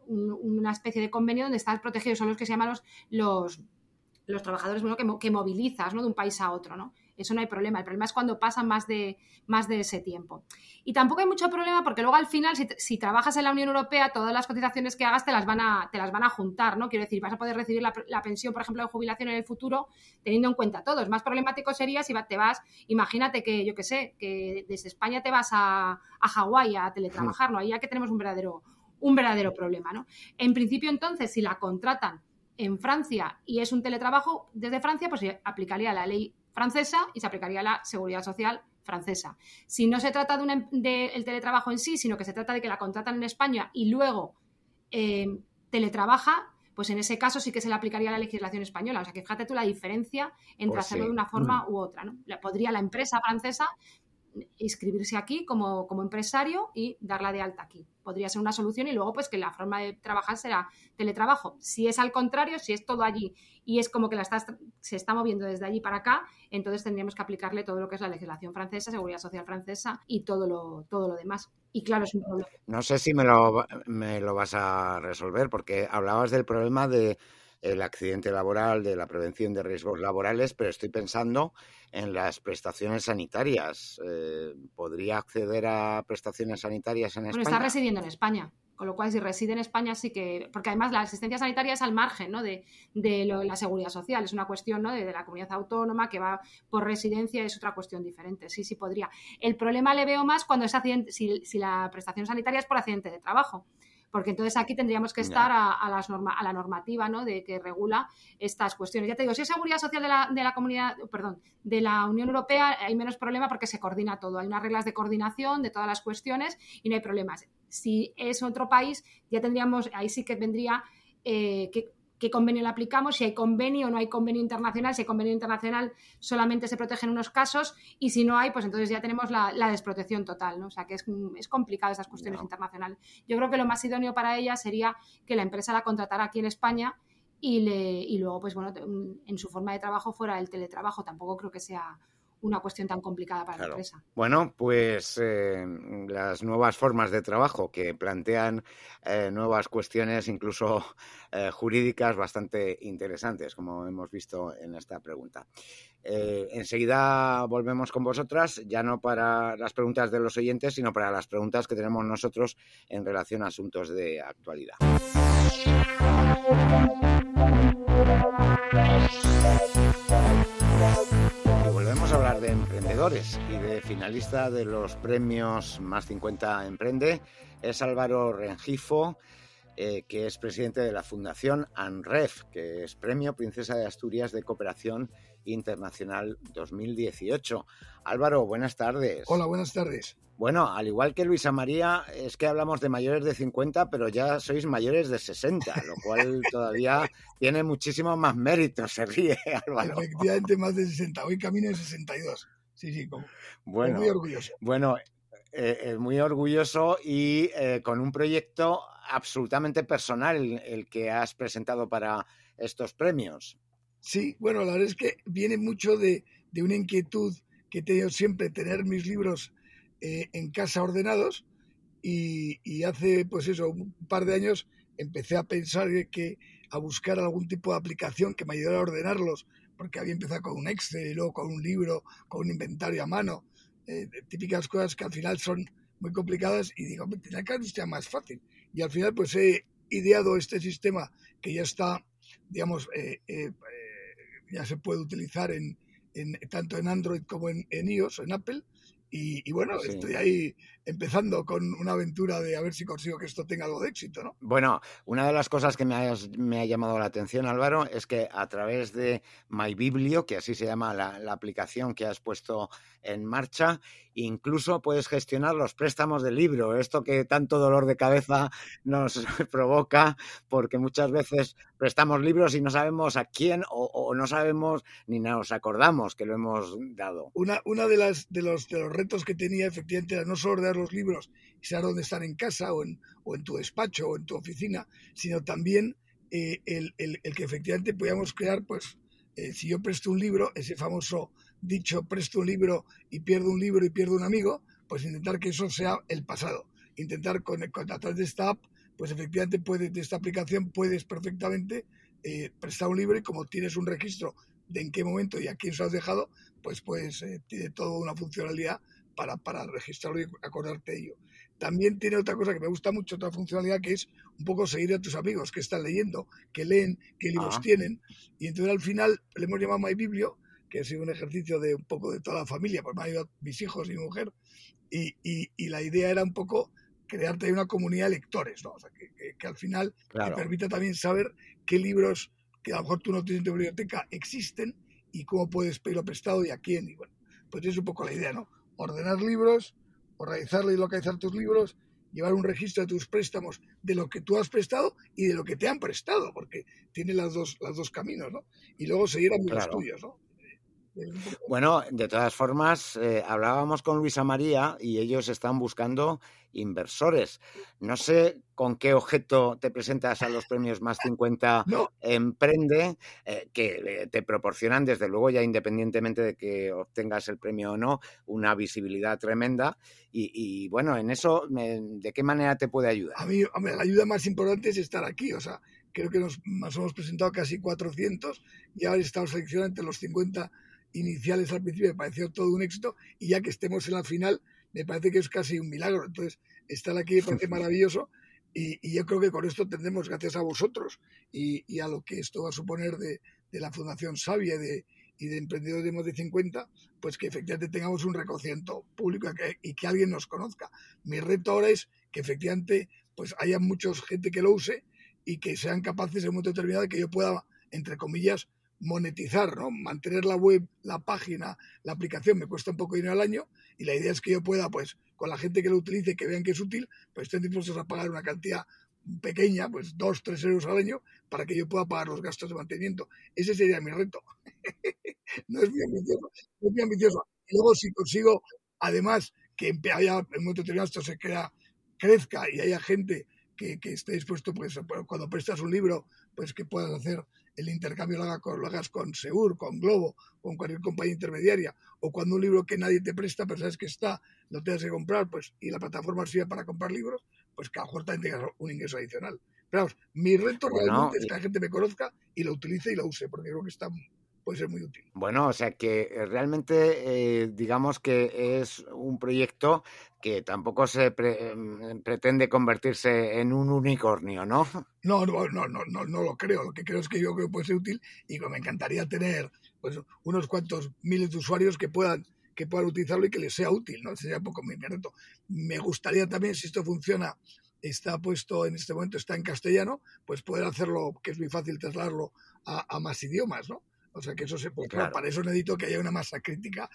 una especie de convenio donde estás protegido. Son los que se llaman los, los, los trabajadores, bueno, que, que movilizas, ¿no? De un país a otro, ¿no? Eso no hay problema. El problema es cuando pasan más de, más de ese tiempo. Y tampoco hay mucho problema porque luego al final, si, si trabajas en la Unión Europea, todas las cotizaciones que hagas te las van a, te las van a juntar, ¿no? Quiero decir, vas a poder recibir la, la pensión, por ejemplo, de jubilación en el futuro, teniendo en cuenta todo. Es más problemático sería si te vas, imagínate que, yo qué sé, que desde España te vas a, a Hawái a teletrabajar, ¿no? Ahí ya que tenemos un verdadero, un verdadero problema, ¿no? En principio, entonces, si la contratan en Francia y es un teletrabajo desde Francia, pues se aplicaría la ley francesa y se aplicaría la seguridad social francesa. Si no se trata de, una, de el teletrabajo en sí, sino que se trata de que la contratan en España y luego eh, teletrabaja, pues en ese caso sí que se le aplicaría la legislación española. O sea que fíjate tú la diferencia entre pues hacerlo sí. de una forma mm. u otra, ¿no? Podría la empresa francesa inscribirse aquí como, como empresario y darla de alta aquí. Podría ser una solución y luego pues que la forma de trabajar será teletrabajo. Si es al contrario, si es todo allí y es como que la estás, se está moviendo desde allí para acá, entonces tendríamos que aplicarle todo lo que es la legislación francesa, seguridad social francesa y todo lo, todo lo demás. Y claro, es un problema. No sé si me lo, me lo vas a resolver porque hablabas del problema de el accidente laboral, de la prevención de riesgos laborales, pero estoy pensando en las prestaciones sanitarias. Eh, ¿Podría acceder a prestaciones sanitarias en bueno, España? Bueno, está residiendo en España, con lo cual si reside en España sí que... Porque además la asistencia sanitaria es al margen, ¿no? de, de lo, la seguridad social, es una cuestión, ¿no? de, de la comunidad autónoma que va por residencia, es otra cuestión diferente, sí, sí podría. El problema le veo más cuando es accidente, si, si la prestación sanitaria es por accidente de trabajo. porque entonces aquí tendríamos que estar a, a, las norma, a la normativa, ¿no?, de que regula estas cuestiones. Ya te digo, si es seguridad social de la, de la comunidad, perdón, de la Unión Europea, hay menos problema porque se coordina todo. Hay unas reglas de coordinación de todas las cuestiones y no hay problemas. Si es otro país, ya tendríamos, ahí sí que vendría eh, que qué convenio le aplicamos, si hay convenio o no hay convenio internacional. Si hay convenio internacional solamente se protegen unos casos y si no hay, pues entonces ya tenemos la, la desprotección total, ¿no? O sea que es, es complicado esas cuestiones no. internacionales. Yo creo que lo más idóneo para ella sería que la empresa la contratara aquí en España y, le, y luego, pues bueno, en su forma de trabajo fuera el teletrabajo. Tampoco creo que sea una cuestión tan complicada para claro. la empresa. Bueno, pues eh, las nuevas formas de trabajo que plantean eh, nuevas cuestiones, incluso eh, jurídicas, bastante interesantes, como hemos visto en esta pregunta. Eh, enseguida volvemos con vosotras, ya no para las preguntas de los oyentes, sino para las preguntas que tenemos nosotros en relación a asuntos de actualidad. Volvemos a hablar de emprendedores y de finalista de los premios Más cincuenta Emprende. Es Álvaro Rengifo, eh, que es presidente de la Fundación ANREF, que es Premio Princesa de Asturias de Cooperación Internacional dos mil dieciocho. Álvaro, buenas tardes. Hola, buenas tardes. Bueno, al igual que Luisa María, es que hablamos de mayores de cincuenta, pero ya sois mayores de sesenta, lo cual todavía tiene muchísimo más mérito. Se ríe, Álvaro. Efectivamente, más de sesenta. Hoy camino de sesenta y dos. Sí, sí, como, bueno, muy orgulloso. Bueno, eh, eh, muy orgulloso y eh, con un proyecto absolutamente personal el que has presentado para estos premios. Sí, bueno, la verdad es que viene mucho de, de una inquietud que he tenido siempre, tener mis libros Eh, en casa ordenados y, y hace pues eso un par de años empecé a pensar que a buscar algún tipo de aplicación que me ayudara a ordenarlos, porque había empezado con un Excel y luego con un libro, con un inventario a mano, eh, típicas cosas que al final son muy complicadas y digo, tenía que ser más fácil y al final pues he ideado este sistema que ya está, digamos, eh, eh, ya se puede utilizar en, en tanto en Android como en, en iOS, en Apple. Y, y bueno, sí. Estoy ahí empezando con una aventura de a ver si consigo que esto tenga algo de éxito, ¿no? Bueno, una de las cosas que me ha, me ha llamado la atención, Álvaro, es que a través de MyBiblio, que así se llama la, la aplicación que has puesto en marcha, incluso puedes gestionar los préstamos del libro, esto que tanto dolor de cabeza nos provoca, porque muchas veces prestamos libros y no sabemos a quién o, o no sabemos ni nos acordamos que lo hemos dado. Una, una de, las, de, los, de los retos que tenía efectivamente era no solo ordenar los libros y saber dónde están en casa o en, o en tu despacho o en tu oficina, sino también eh, el, el, el que efectivamente podíamos crear, pues, eh, si yo presto un libro, ese famoso dicho, presto un libro y pierdo un libro y pierdo un amigo, pues intentar que eso sea el pasado. Intentar con, con a través de esta app, pues efectivamente puedes, de esta aplicación puedes perfectamente eh, prestar un libro y como tienes un registro de en qué momento y a quién se lo has dejado, pues, pues eh, tiene toda una funcionalidad para, para registrarlo y acordarte de ello. También tiene otra cosa que me gusta mucho, otra funcionalidad, que es un poco seguir a tus amigos que están leyendo, que leen, qué libros ah. tienen. Y entonces al final le hemos llamado MyBiblio, que ha sido un ejercicio de un poco de toda la familia, pues me han ayudado mis hijos y mi mujer. Y, y, y la idea era un poco crearte una comunidad de lectores, ¿no? O sea, que, que, que al final claro. te permita también saber qué libros que a lo mejor tú no tienes en tu biblioteca existen y cómo puedes pedirlo prestado y a quién. Y bueno, pues es un poco la idea, ¿no? Ordenar libros, organizarle y localizar tus libros, llevar un registro de tus préstamos, de lo que tú has prestado y de lo que te han prestado, porque tiene las dos, las dos caminos, ¿no? Y luego seguir amigos claro. tuyos, ¿no? Bueno, de todas formas, eh, hablábamos con Luisa María y ellos están buscando inversores. No sé con qué objeto te presentas a los premios Más cincuenta no. Emprende, eh, que te proporcionan, desde luego, ya independientemente de que obtengas el premio o no, una visibilidad tremenda. Y, y bueno, en eso, ¿de qué manera te puede ayudar? A mí, hombre, la ayuda más importante es estar aquí. O sea, creo que nos, nos hemos presentado casi cuatrocientos y ahora estamos seleccionando entre los cincuenta iniciales al principio. Me pareció todo un éxito y ya que estemos en la final me parece que es casi un milagro. Entonces estar aquí me parece maravilloso y, y yo creo que con esto tendremos, gracias a vosotros y, y a lo que esto va a suponer de, de la Fundación Sabia y de, y de emprendedores de más de cincuenta, pues que efectivamente tengamos un reconocimiento público y que, y que alguien nos conozca. Mi reto ahora es que efectivamente pues haya mucha gente que lo use y que sean capaces en un momento determinado de que yo pueda, entre comillas, monetizar, ¿no? Mantener la web, la página, la aplicación me cuesta un poco de dinero al año y la idea es que yo pueda, pues, con la gente que lo utilice, que vean que es útil, pues estén dispuestos a pagar una cantidad pequeña, pues dos, tres euros al año, para que yo pueda pagar los gastos de mantenimiento. Ese sería mi reto. No es muy ambicioso, no es muy ambicioso. Y luego si consigo, además, que haya, en un momento determinado esto se crea, crezca y haya gente que, que esté dispuesto, pues cuando prestas un libro, pues que puedas hacer el intercambio, lo, haga con, lo hagas con Segur, con Globo, con cualquier compañía intermediaria, o cuando un libro que nadie te presta, pero sabes que está, lo tengas que comprar, pues y la plataforma sirve para comprar libros, pues que a lo mejor también tengas un ingreso adicional. Pero vamos, mi reto bueno, realmente es que la gente me conozca y lo utilice y lo use, porque creo que está, puede ser muy útil. Bueno, o sea que realmente eh, digamos que es un proyecto que tampoco se pre, pretende convertirse en un unicornio, ¿no? No, no, no, no, no, no lo creo. Lo que creo es que yo creo que puede ser útil y que me encantaría tener pues unos cuantos miles de usuarios que puedan que puedan utilizarlo y que les sea útil, ¿no? Sería un poco mi reto. Me gustaría también, si esto funciona, está puesto en este momento, está en castellano, pues poder hacerlo, que es muy fácil trasladarlo a, a más idiomas, ¿no? O sea que eso se puede, claro. Para eso necesito que haya una masa crítica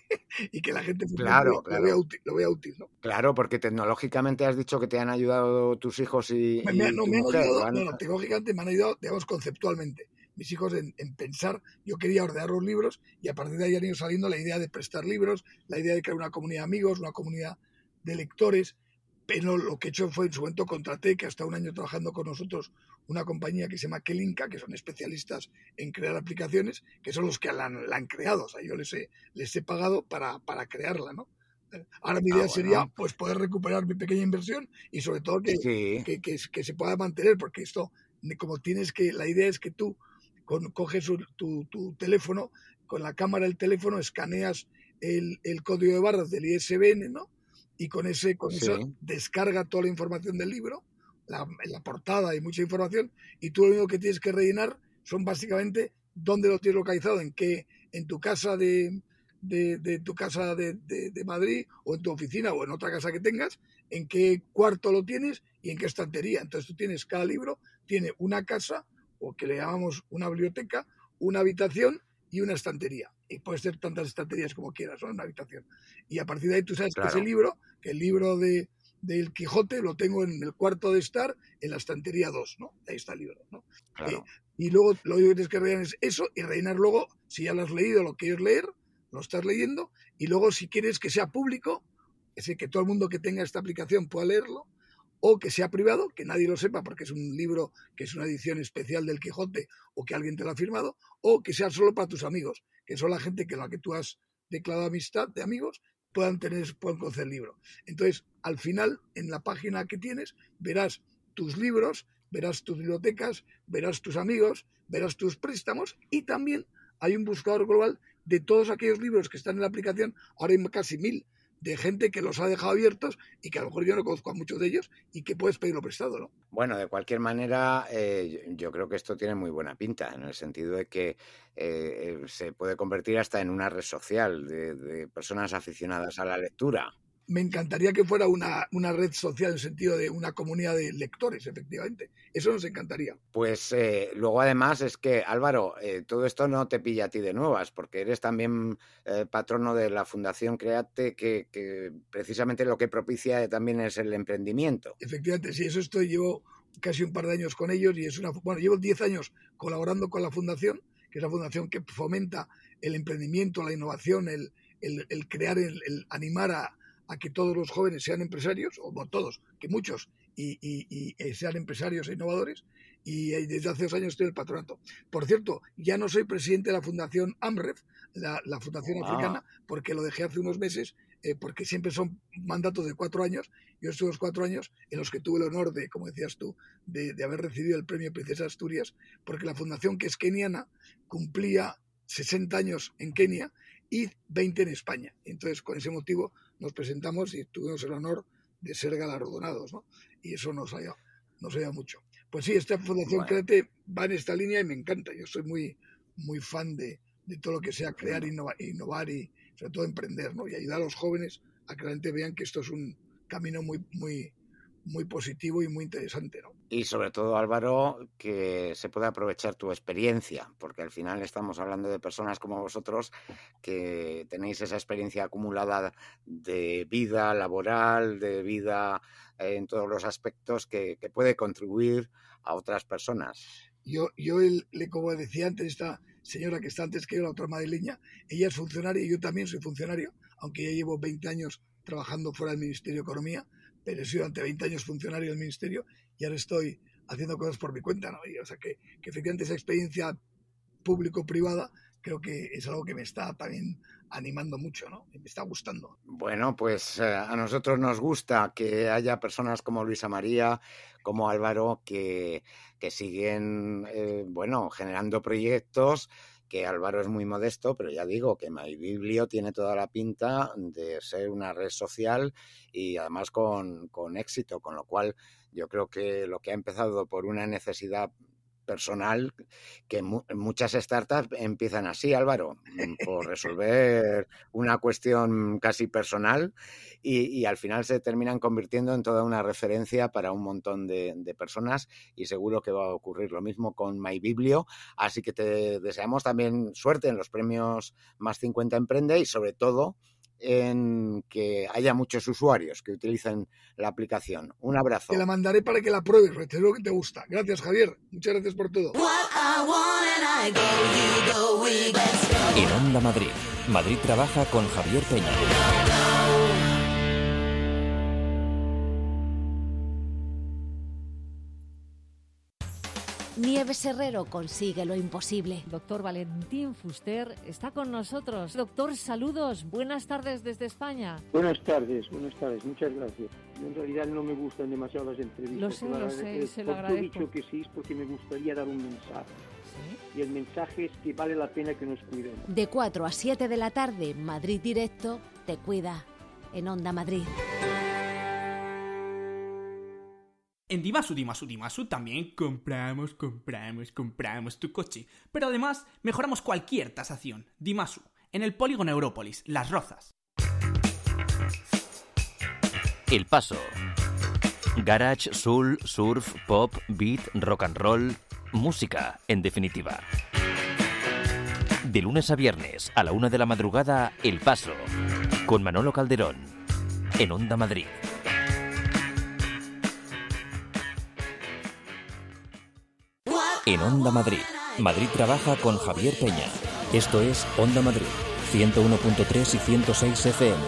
y que la gente claro, lo, claro. Lo, vea útil, lo vea útil, ¿no? Claro, porque tecnológicamente has dicho que te han ayudado tus hijos y, me, y no, tu me han mujer. ayudado, ¿van? No, no, tecnológicamente me han ayudado, digamos, conceptualmente. Mis hijos en, en pensar, yo quería ordenar los libros y a partir de ahí han ido saliendo la idea de prestar libros, la idea de crear una comunidad de amigos, una comunidad de lectores, pero lo que he hecho fue en su momento contraté, que hasta un año trabajando con nosotros, una compañía que se llama Kelinka, que son especialistas en crear aplicaciones, que son los que la han, la han creado, o sea, yo les he, les he pagado para, para crearla, ¿no? Ahora mi idea ah, bueno. sería pues poder recuperar mi pequeña inversión y sobre todo que, sí. que, que, que se pueda mantener, porque esto, como tienes que, la idea es que tú con, coges tu, tu teléfono, con la cámara del teléfono escaneas el, el código de barras del I S B N, ¿no? Y con, ese, con sí. eso descarga toda la información del libro, la, la portada y mucha información, y tú lo único que tienes que rellenar son básicamente dónde lo tienes localizado, en qué, en tu casa de, de, de tu casa de, de, de Madrid, o en tu oficina, o en otra casa que tengas, en qué cuarto lo tienes y en qué estantería. Entonces tú tienes, cada libro tiene una casa, o que le llamamos una biblioteca, una habitación y una estantería. Y puedes tener tantas estanterías como quieras, ¿no? En una habitación. Y a partir de ahí tú sabes claro. que ese libro, que el libro de del Quijote lo tengo en el cuarto de estar, en la estantería dos, ¿no? Ahí está el libro, ¿no? Claro. Eh, y luego lo único que tienes que rellenar es eso y rellenar luego, si ya lo has leído, lo quieres leer, lo estás leyendo, y luego si quieres que sea público, es decir, que todo el mundo que tenga esta aplicación pueda leerlo, o que sea privado, que nadie lo sepa porque es un libro que es una edición especial del Quijote o que alguien te lo ha firmado, o que sea solo para tus amigos, que son la gente con la que tú has declarado amistad de amigos, puedan tener, puedan conocer el libro. Entonces, al final, en la página que tienes, verás tus libros, verás tus bibliotecas, verás tus amigos, verás tus préstamos y también hay un buscador global de todos aquellos libros que están en la aplicación, ahora hay casi mil, de gente que los ha dejado abiertos y que a lo mejor yo no conozco a muchos de ellos y que puedes pedirlo prestado, ¿no? Bueno, de cualquier manera, eh, yo creo que esto tiene muy buena pinta, en el sentido de que eh, se puede convertir hasta en una red social de, de personas aficionadas a la lectura. Me encantaría que fuera una, una red social en el sentido de una comunidad de lectores, efectivamente. Eso nos encantaría. Pues eh, luego además es que, Álvaro, eh, todo esto no te pilla a ti de nuevas, porque eres también eh, patrono de la Fundación Create, que, que precisamente lo que propicia también es el emprendimiento. Efectivamente, sí, eso estoy, llevo casi un par de años con ellos y es una, bueno, llevo diez años colaborando con la Fundación, que es la fundación que fomenta el emprendimiento, la innovación, el, el, el crear, el, el animar a a que todos los jóvenes sean empresarios, o no todos, que muchos, y, y, y sean empresarios e innovadores, y desde hace dos años estoy en el patronato. Por cierto, ya no soy presidente de la Fundación AMREF, la, la Fundación ah. Africana, porque lo dejé hace unos meses, eh, porque siempre son mandatos de cuatro años. Yo estuve los cuatro años en los que tuve el honor de, como decías tú, de, de haber recibido el premio Princesa de Asturias, porque la fundación, que es keniana, cumplía sesenta años en Kenia y veinte en España. Entonces, con ese motivo nos presentamos y tuvimos el honor de ser galardonados, ¿no? Y eso nos ayuda, nos ayuda mucho. Pues sí, esta Fundación bueno. Create va en esta línea y me encanta. Yo soy muy, muy fan de, de todo lo que sea crear, innova, innovar y sobre todo emprender, ¿no? Y ayudar a los jóvenes a que realmente vean que esto es un camino muy, muy, muy positivo y muy interesante, ¿no? Y sobre todo, Álvaro, que se pueda aprovechar tu experiencia, porque al final estamos hablando de personas como vosotros que tenéis esa experiencia acumulada de vida laboral, de vida en todos los aspectos que, que puede contribuir a otras personas. Yo, yo el, le, como decía antes, esta señora que está antes que yo, la otra madrileña, ella es funcionaria y yo también soy funcionario, aunque ya llevo veinte años trabajando fuera del Ministerio de Economía, pero he sido durante veinte años funcionario del Ministerio y ahora estoy haciendo cosas por mi cuenta, ¿no? Y, o sea, que, que efectivamente esa experiencia público-privada creo que es algo que me está también animando mucho, ¿no? Me está gustando. Bueno, pues eh, a nosotros nos gusta que haya personas como Luisa María, como Álvaro, que, que siguen, eh, bueno, generando proyectos, que Álvaro es muy modesto, pero ya digo que MyBiblio tiene toda la pinta de ser una red social y además con, con éxito, con lo cual yo creo que lo que ha empezado por una necesidad personal, que mu- muchas startups empiezan así, Álvaro, por resolver una cuestión casi personal y, y al final se terminan convirtiendo en toda una referencia para un montón de, de personas y seguro que va a ocurrir lo mismo con MyBiblio, así que te deseamos también suerte en los premios Más cincuenta Emprende y sobre todo en que haya muchos usuarios que utilicen la aplicación. Un abrazo. Te la mandaré para que la pruebes, te digo que te gusta. Gracias, Javier. Muchas gracias por todo. En Onda Madrid, Madrid trabaja con Javier Peña. Nieves Herrero consigue lo imposible. Doctor Valentín Fuster está con nosotros. Doctor, saludos. Buenas tardes desde España. Buenas tardes, buenas tardes. Muchas gracias. En realidad no me gustan demasiado las entrevistas. Lo sé, lo sé, se lo agradezco. He dicho que sí es porque me gustaría dar un mensaje. ¿Sí? Y el mensaje es que vale la pena que nos cuidemos. De cuatro a siete de la tarde, Madrid Directo te cuida en Onda Madrid. En Dimasu, Dimasu, Dimasu también compramos, compramos, compramos tu coche. Pero además mejoramos cualquier tasación. Dimasu, en el polígono Európolis, Las Rozas. El Paso. Garage, soul, surf, pop, beat, rock and roll. Música, en definitiva. De lunes a viernes, a la una de la madrugada, El Paso. Con Manolo Calderón. En Onda Madrid. En Onda Madrid, Madrid trabaja con Javier Peña. Esto es Onda Madrid, ciento uno punto tres y ciento seis F M.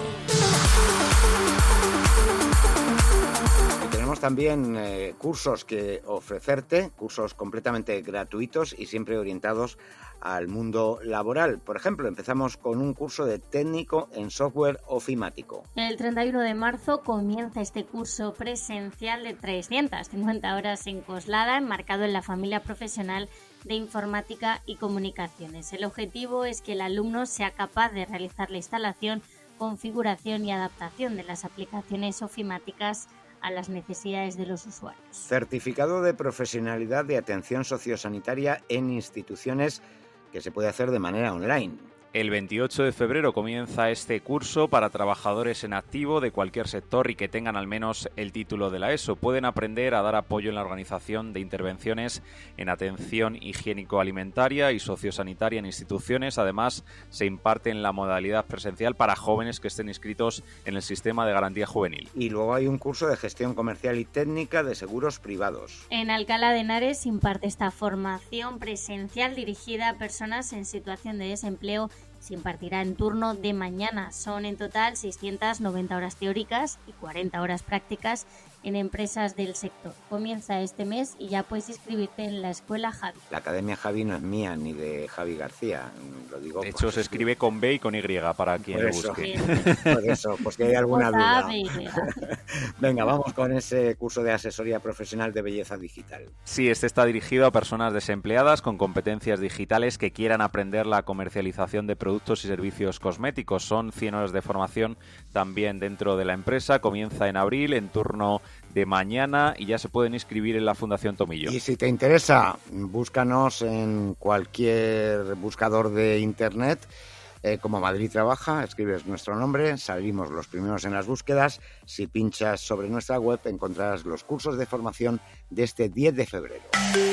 Tenemos también eh, cursos que ofrecerte, cursos completamente gratuitos y siempre orientados al mundo laboral. Por ejemplo, empezamos con un curso de técnico en software ofimático. El treinta y uno de marzo comienza este curso presencial de trescientas cincuenta horas en Coslada, enmarcado en la familia profesional de informática y comunicaciones. El objetivo es que el alumno sea capaz de realizar la instalación, configuración y adaptación de las aplicaciones ofimáticas a las necesidades de los usuarios. Certificado de profesionalidad de atención sociosanitaria en instituciones que se puede hacer de manera online. El veintiocho de febrero comienza este curso para trabajadores en activo de cualquier sector y que tengan al menos el título de la ESO. Pueden aprender a dar apoyo en la organización de intervenciones en atención higiénico-alimentaria y sociosanitaria en instituciones. Además, se imparte en la modalidad presencial para jóvenes que estén inscritos en el sistema de garantía juvenil. Y luego hay un curso de gestión comercial y técnica de seguros privados. En Alcalá de Henares imparte esta formación presencial dirigida a personas en situación de desempleo. Se impartirá en turno de mañana. Son en total seiscientas noventa horas teóricas y cuarenta horas prácticas en empresas del sector. Comienza este mes y ya puedes inscribirte en la Escuela Javi. La Academia Javi no es mía ni de Javi García, lo digo. De hecho, se escribe con B y con Y para quien lo busque. Por eso, pues que hay alguna duda. Venga, vamos con ese curso de asesoría profesional de belleza digital. Sí, este está dirigido a personas desempleadas con competencias digitales que quieran aprender la comercialización de productos y servicios cosméticos. Son cien horas de formación también dentro de la empresa. Comienza en abril, en turno de mañana, y ya se pueden inscribir en la Fundación Tomillo. Y si te interesa, búscanos en cualquier buscador de internet eh, como Madrid Trabaja, escribes nuestro nombre, salimos los primeros en las búsquedas. Si pinchas sobre nuestra web encontrarás los cursos de formación de este diez de febrero.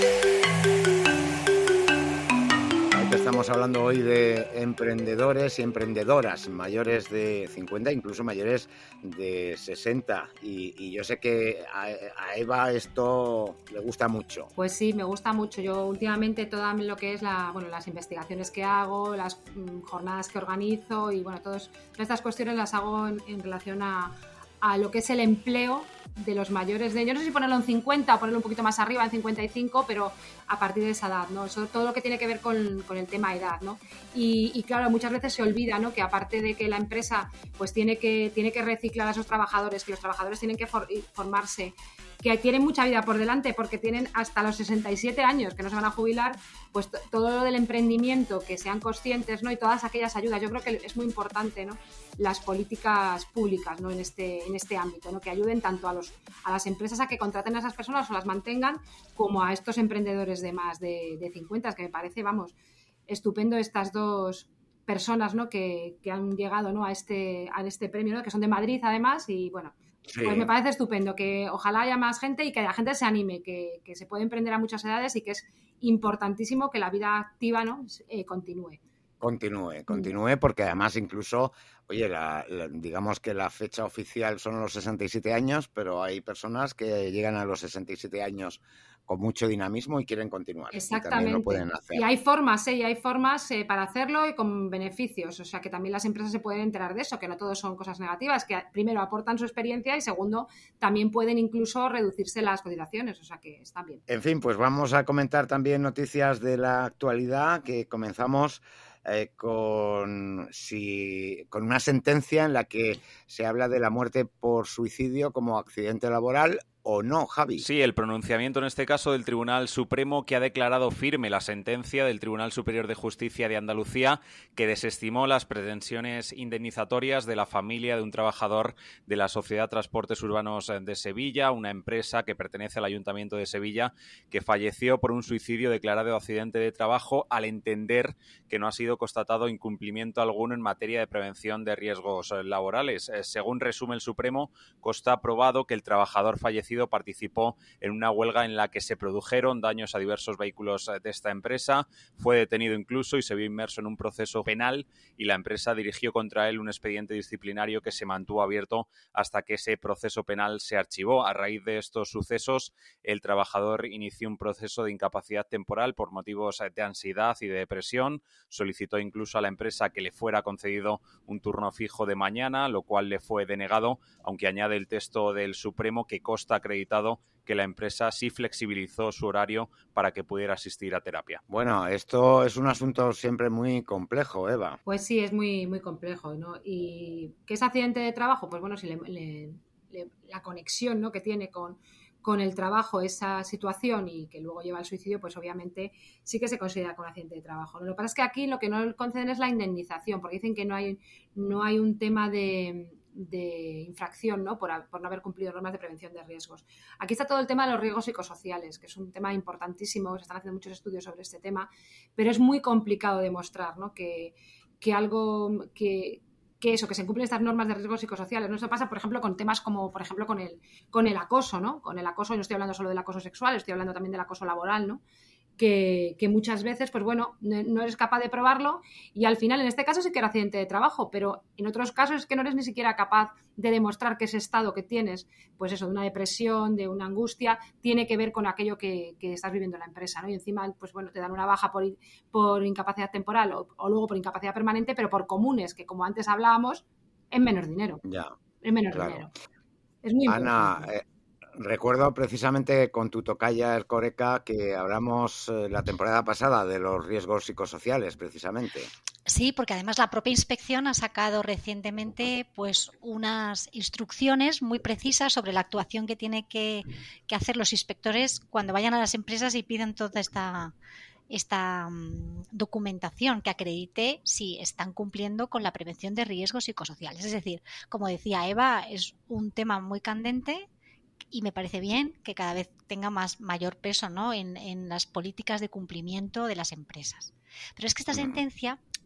Estamos hablando hoy de emprendedores y emprendedoras mayores de cincuenta, incluso mayores de sesenta. Y, y yo sé que a, a Eva esto le gusta mucho. Pues sí, me gusta mucho. Yo últimamente todo lo que es la, bueno, las investigaciones que hago, las mm, jornadas que organizo y bueno, todos, todas estas cuestiones las hago en, en relación a, a lo que es el empleo de los mayores de, yo no sé si ponerlo en cincuenta o ponerlo un poquito más arriba, en cincuenta y cinco, pero a partir de esa edad, ¿no? Eso, todo lo que tiene que ver con, con el tema edad, ¿no? Y, y claro, muchas veces se olvida, ¿no? Que aparte de que la empresa pues tiene que, tiene que reciclar a sus trabajadores, que los trabajadores tienen que for, formarse, que tienen mucha vida por delante porque tienen hasta los sesenta y siete años que no se van a jubilar, pues t- todo lo del emprendimiento, que sean conscientes, ¿no? Y todas aquellas ayudas, yo creo que es muy importante, ¿no? Las políticas públicas, ¿no? En este, en este ámbito, ¿no? Que ayuden tanto a los a las empresas a que contraten a esas personas o las mantengan, como a estos emprendedores de más de, de cincuenta, que me parece, vamos, estupendo estas dos personas, ¿no? Que, que han llegado, ¿no? a este a este premio, ¿no? Que son de Madrid además y bueno, sí. Pues me parece estupendo, que ojalá haya más gente y que la gente se anime, que, que se puede emprender a muchas edades y que es importantísimo que la vida activa, ¿no? eh, continúe. Continúe, continúe, porque además incluso, oye, la, la, digamos que la fecha oficial son los sesenta y siete años, pero hay personas que llegan a los sesenta y siete años con mucho dinamismo y quieren continuar. Exactamente. Y también lo pueden hacer. Y hay formas, ¿eh? Y hay formas eh, para hacerlo y con beneficios. O sea, que también las empresas se pueden enterar de eso, que no todo son cosas negativas, que primero aportan su experiencia y segundo, también pueden incluso reducirse las cotizaciones. O sea, que está bien. En fin, pues vamos a comentar también noticias de la actualidad, que comenzamos Eh, con, si, con una sentencia en la que se habla de la muerte por suicidio como accidente laboral o no, Javi. Sí, el pronunciamiento en este caso del Tribunal Supremo, que ha declarado firme la sentencia del Tribunal Superior de Justicia de Andalucía, que desestimó las pretensiones indemnizatorias de la familia de un trabajador de la Sociedad Transportes Urbanos de Sevilla, una empresa que pertenece al Ayuntamiento de Sevilla, que falleció por un suicidio declarado accidente de trabajo al entender que no ha sido constatado incumplimiento alguno en materia de prevención de riesgos laborales. Eh, según resume el Supremo, consta probado que el trabajador fallecido participó en una huelga en la que se produjeron daños a diversos vehículos de esta empresa, fue detenido incluso y se vio inmerso en un proceso penal y la empresa dirigió contra él un expediente disciplinario que se mantuvo abierto hasta que ese proceso penal se archivó. A raíz de estos sucesos, el trabajador inició un proceso de incapacidad temporal por motivos de ansiedad y de depresión, solicitó incluso a la empresa que le fuera concedido un turno fijo de mañana, lo cual le fue denegado, aunque añade el texto del Supremo que consta acreditado que la empresa sí flexibilizó su horario para que pudiera asistir a terapia. Bueno, esto es un asunto siempre muy complejo, Eva. Pues sí, es muy, muy complejo, ¿no? ¿Y qué es accidente de trabajo? Pues bueno, si le, le, le, la conexión, ¿no? que tiene con, con el trabajo esa situación y que luego lleva al suicidio, pues obviamente sí que se considera como accidente de trabajo, ¿no? Lo que pasa es que aquí lo que no conceden es la indemnización, porque dicen que no hay, no hay un tema de... de infracción, ¿no? Por, por no haber cumplido normas de prevención de riesgos. Aquí está todo el tema de los riesgos psicosociales, que es un tema importantísimo, se están haciendo muchos estudios sobre este tema, pero es muy complicado demostrar, ¿no? que, que algo que, que eso, que se cumplen estas normas de riesgos psicosociales, ¿no? Eso pasa, por ejemplo, con temas como, por ejemplo, con el, con el acoso, ¿no? Con el acoso, no estoy hablando solo del acoso sexual, estoy hablando también del acoso laboral, ¿no? Que, que muchas veces, pues bueno, no eres capaz de probarlo y al final, en este caso sí que era accidente de trabajo, pero en otros casos es que no eres ni siquiera capaz de demostrar que ese estado que tienes, pues eso, de una depresión, de una angustia, tiene que ver con aquello que, que estás viviendo en la empresa, ¿no? Y encima, pues bueno, te dan una baja por, por incapacidad temporal o, o luego por incapacidad permanente, pero por comunes, que como antes hablábamos, es menos dinero. Ya. Es menos claro. dinero. Es muy Ana, importante. Eh... Recuerdo precisamente con tu tocaya Ercoreca que hablamos eh, la temporada pasada de los riesgos psicosociales, precisamente. Sí, porque además la propia inspección ha sacado recientemente pues unas instrucciones muy precisas sobre la actuación que tienen que, que hacer los inspectores cuando vayan a las empresas y piden toda esta, esta um, documentación que acredite si están cumpliendo con la prevención de riesgos psicosociales. Es decir, como decía Eva, es un tema muy candente y me parece bien que cada vez tenga más mayor peso, ¿no? en, en las políticas de cumplimiento de las empresas. Pero es que esta sentencia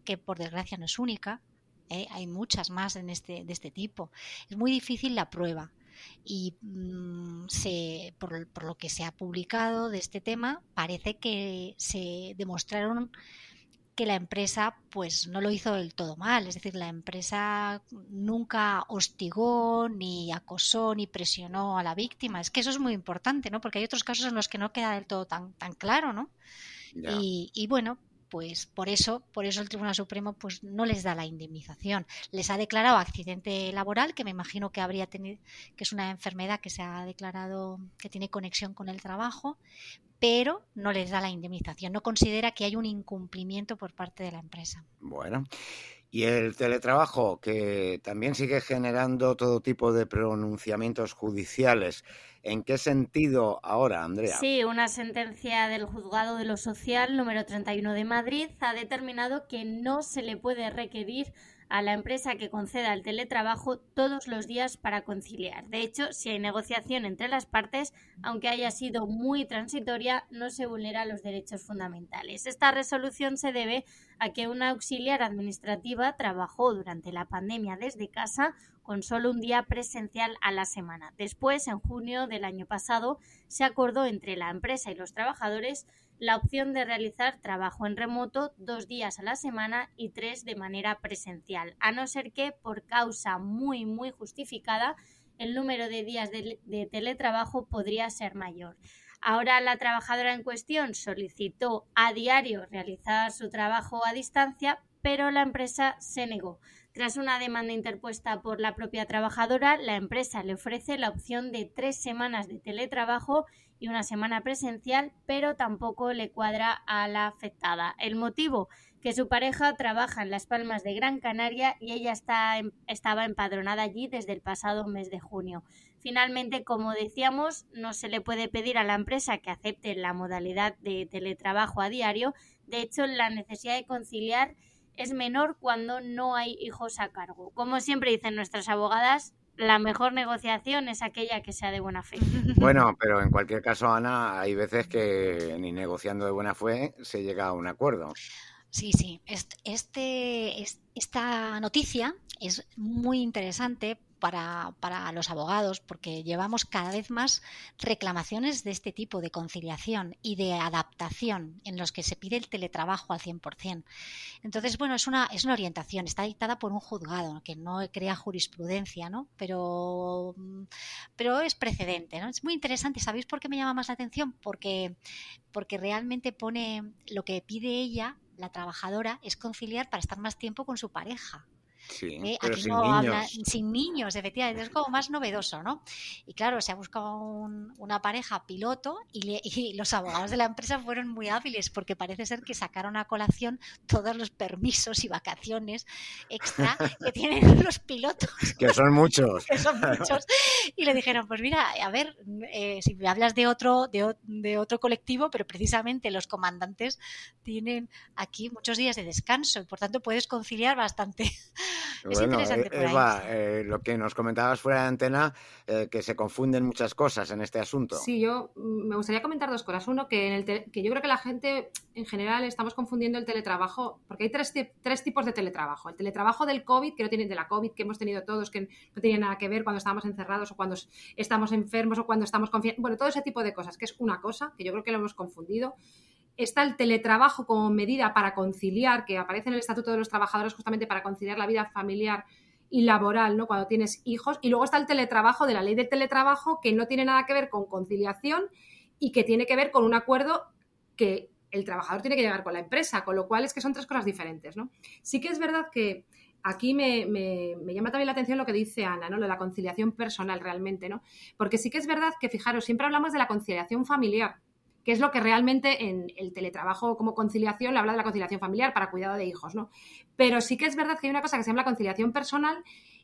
que por desgracia no es única, ¿eh? Hay muchas más en este, de este tipo. Es muy difícil la prueba y mmm, se, por, por lo que se ha publicado de este tema, parece que se demostraron que la empresa pues no lo hizo del todo mal, es decir, la empresa nunca hostigó, ni acosó, ni presionó a la víctima. Es que eso es muy importante, ¿no? Porque hay otros casos en los que no queda del todo tan, tan claro, ¿no? Y, y bueno, pues por eso, por eso el Tribunal Supremo pues no les da la indemnización. Les ha declarado accidente laboral, que me imagino que habría tenido, que es una enfermedad que se ha declarado que tiene conexión con el trabajo, pero no les da la indemnización. No considera que hay un incumplimiento por parte de la empresa. Bueno, y el teletrabajo, que también sigue generando todo tipo de pronunciamientos judiciales. ¿En qué sentido ahora, Andrea? Sí, una sentencia del Juzgado de lo Social número treinta y uno de Madrid ha determinado que no se le puede requerir a la empresa que conceda el teletrabajo todos los días para conciliar. De hecho, si hay negociación entre las partes, aunque haya sido muy transitoria, no se vulneran los derechos fundamentales. Esta resolución se debe a que una auxiliar administrativa trabajó durante la pandemia desde casa con solo un día presencial a la semana. Después, en junio del año pasado, se acordó entre la empresa y los trabajadores la opción de realizar trabajo en remoto dos días a la semana y tres de manera presencial, a no ser que, por causa muy, muy justificada, el número de días de, de teletrabajo podría ser mayor. Ahora la trabajadora en cuestión solicitó a diario realizar su trabajo a distancia, pero la empresa se negó. Tras una demanda interpuesta por la propia trabajadora, la empresa le ofrece la opción de tres semanas de teletrabajo y una semana presencial, pero tampoco le cuadra a la afectada. El motivo, que su pareja trabaja en Las Palmas de Gran Canaria y ella está, estaba empadronada allí desde el pasado mes de junio. Finalmente, como decíamos, no se le puede pedir a la empresa que acepte la modalidad de teletrabajo a diario. De hecho, la necesidad de conciliar es menor cuando no hay hijos a cargo. Como siempre dicen nuestras abogadas, la mejor negociación es aquella que sea de buena fe. Bueno, pero en cualquier caso, Ana, hay veces que ni negociando de buena fe se llega a un acuerdo. Sí, sí. Este, este, esta noticia es muy interesante para, para los abogados porque llevamos cada vez más reclamaciones de este tipo de conciliación y de adaptación en los que se pide el teletrabajo al cien por ciento. Entonces, bueno, es una, es una orientación, está dictada por un juzgado que no crea jurisprudencia, ¿no? Pero, pero es precedente, ¿no? Es muy interesante. ¿Sabéis por qué me llama más la atención? Porque, porque realmente pone lo que pide ella, la trabajadora, es conciliar para estar más tiempo con su pareja. Sí, ¿Eh? pero Aquí sin no niños. habla sin niños, efectivamente, es como más novedoso, ¿no? Y claro, se ha buscado un, una pareja piloto y, le, y los abogados de la empresa fueron muy hábiles porque parece ser que sacaron a colación todos los permisos y vacaciones extra que tienen los pilotos. Que son muchos. que son muchos. Y le dijeron, pues mira, a ver, eh, si me hablas de otro, de, de otro colectivo, pero precisamente los comandantes tienen aquí muchos días de descanso y por tanto puedes conciliar bastante. Es bueno, interesante por ahí. Eva, eh, lo que nos comentabas fuera de antena, eh, que se confunden muchas cosas en este asunto. Sí, yo me gustaría comentar dos cosas. Uno, que, en el te- que yo creo que la gente en general estamos confundiendo el teletrabajo, porque hay tres, tres tipos de teletrabajo. El teletrabajo del COVID, que no tiene de la COVID, que hemos tenido todos, que no tiene nada que ver cuando estábamos encerrados o cuando estamos enfermos o cuando estamos confinados. Bueno, todo ese tipo de cosas, que es una cosa, que yo creo que lo hemos confundido. Está el teletrabajo como medida para conciliar, que aparece en el Estatuto de los Trabajadores justamente para conciliar la vida familiar y laboral, ¿no? Cuando tienes hijos. Y luego está el teletrabajo de la ley del teletrabajo, que no tiene nada que ver con conciliación y que tiene que ver con un acuerdo que el trabajador tiene que llegar con la empresa, con lo cual es que son tres cosas diferentes, ¿no? Sí que es verdad que aquí me, me, me llama también la atención lo que dice Ana, ¿no? Lo de la conciliación personal realmente, ¿no? Porque sí que es verdad que, fijaros, siempre hablamos de la conciliación familiar, que es lo que realmente en el teletrabajo como conciliación le habla de la conciliación familiar para cuidado de hijos, ¿no? Pero sí que es verdad que hay una cosa que se llama conciliación personal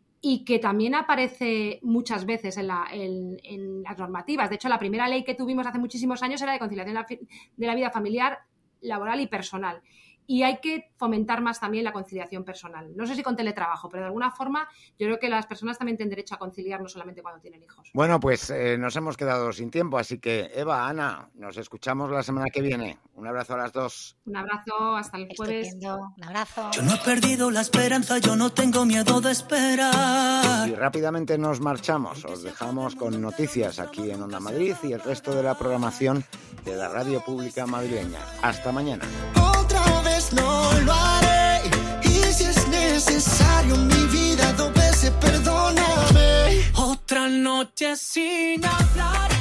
y que también aparece muchas veces en, la, en, en las normativas. De hecho, la primera ley que tuvimos hace muchísimos años era de conciliación de la vida familiar, laboral y personal. y hay que fomentar más también la conciliación personal. No sé si con teletrabajo, pero de alguna forma yo creo que las personas también tienen derecho a conciliar, no solamente cuando tienen hijos. Bueno, pues eh, nos hemos quedado sin tiempo, así que Eva, Ana, nos escuchamos la semana que viene. Un abrazo a las dos. Un abrazo, hasta el jueves. Estupendo. Un abrazo. Yo no he perdido la esperanza, yo no tengo miedo de esperar. Y rápidamente nos marchamos. Os dejamos con noticias aquí en Onda Madrid y el resto de la programación de la Radio Pública Madrileña. Hasta mañana. Otra vez no lo haré. Y si es necesario mi vida dos veces, perdóname. Otra noche sin hablar.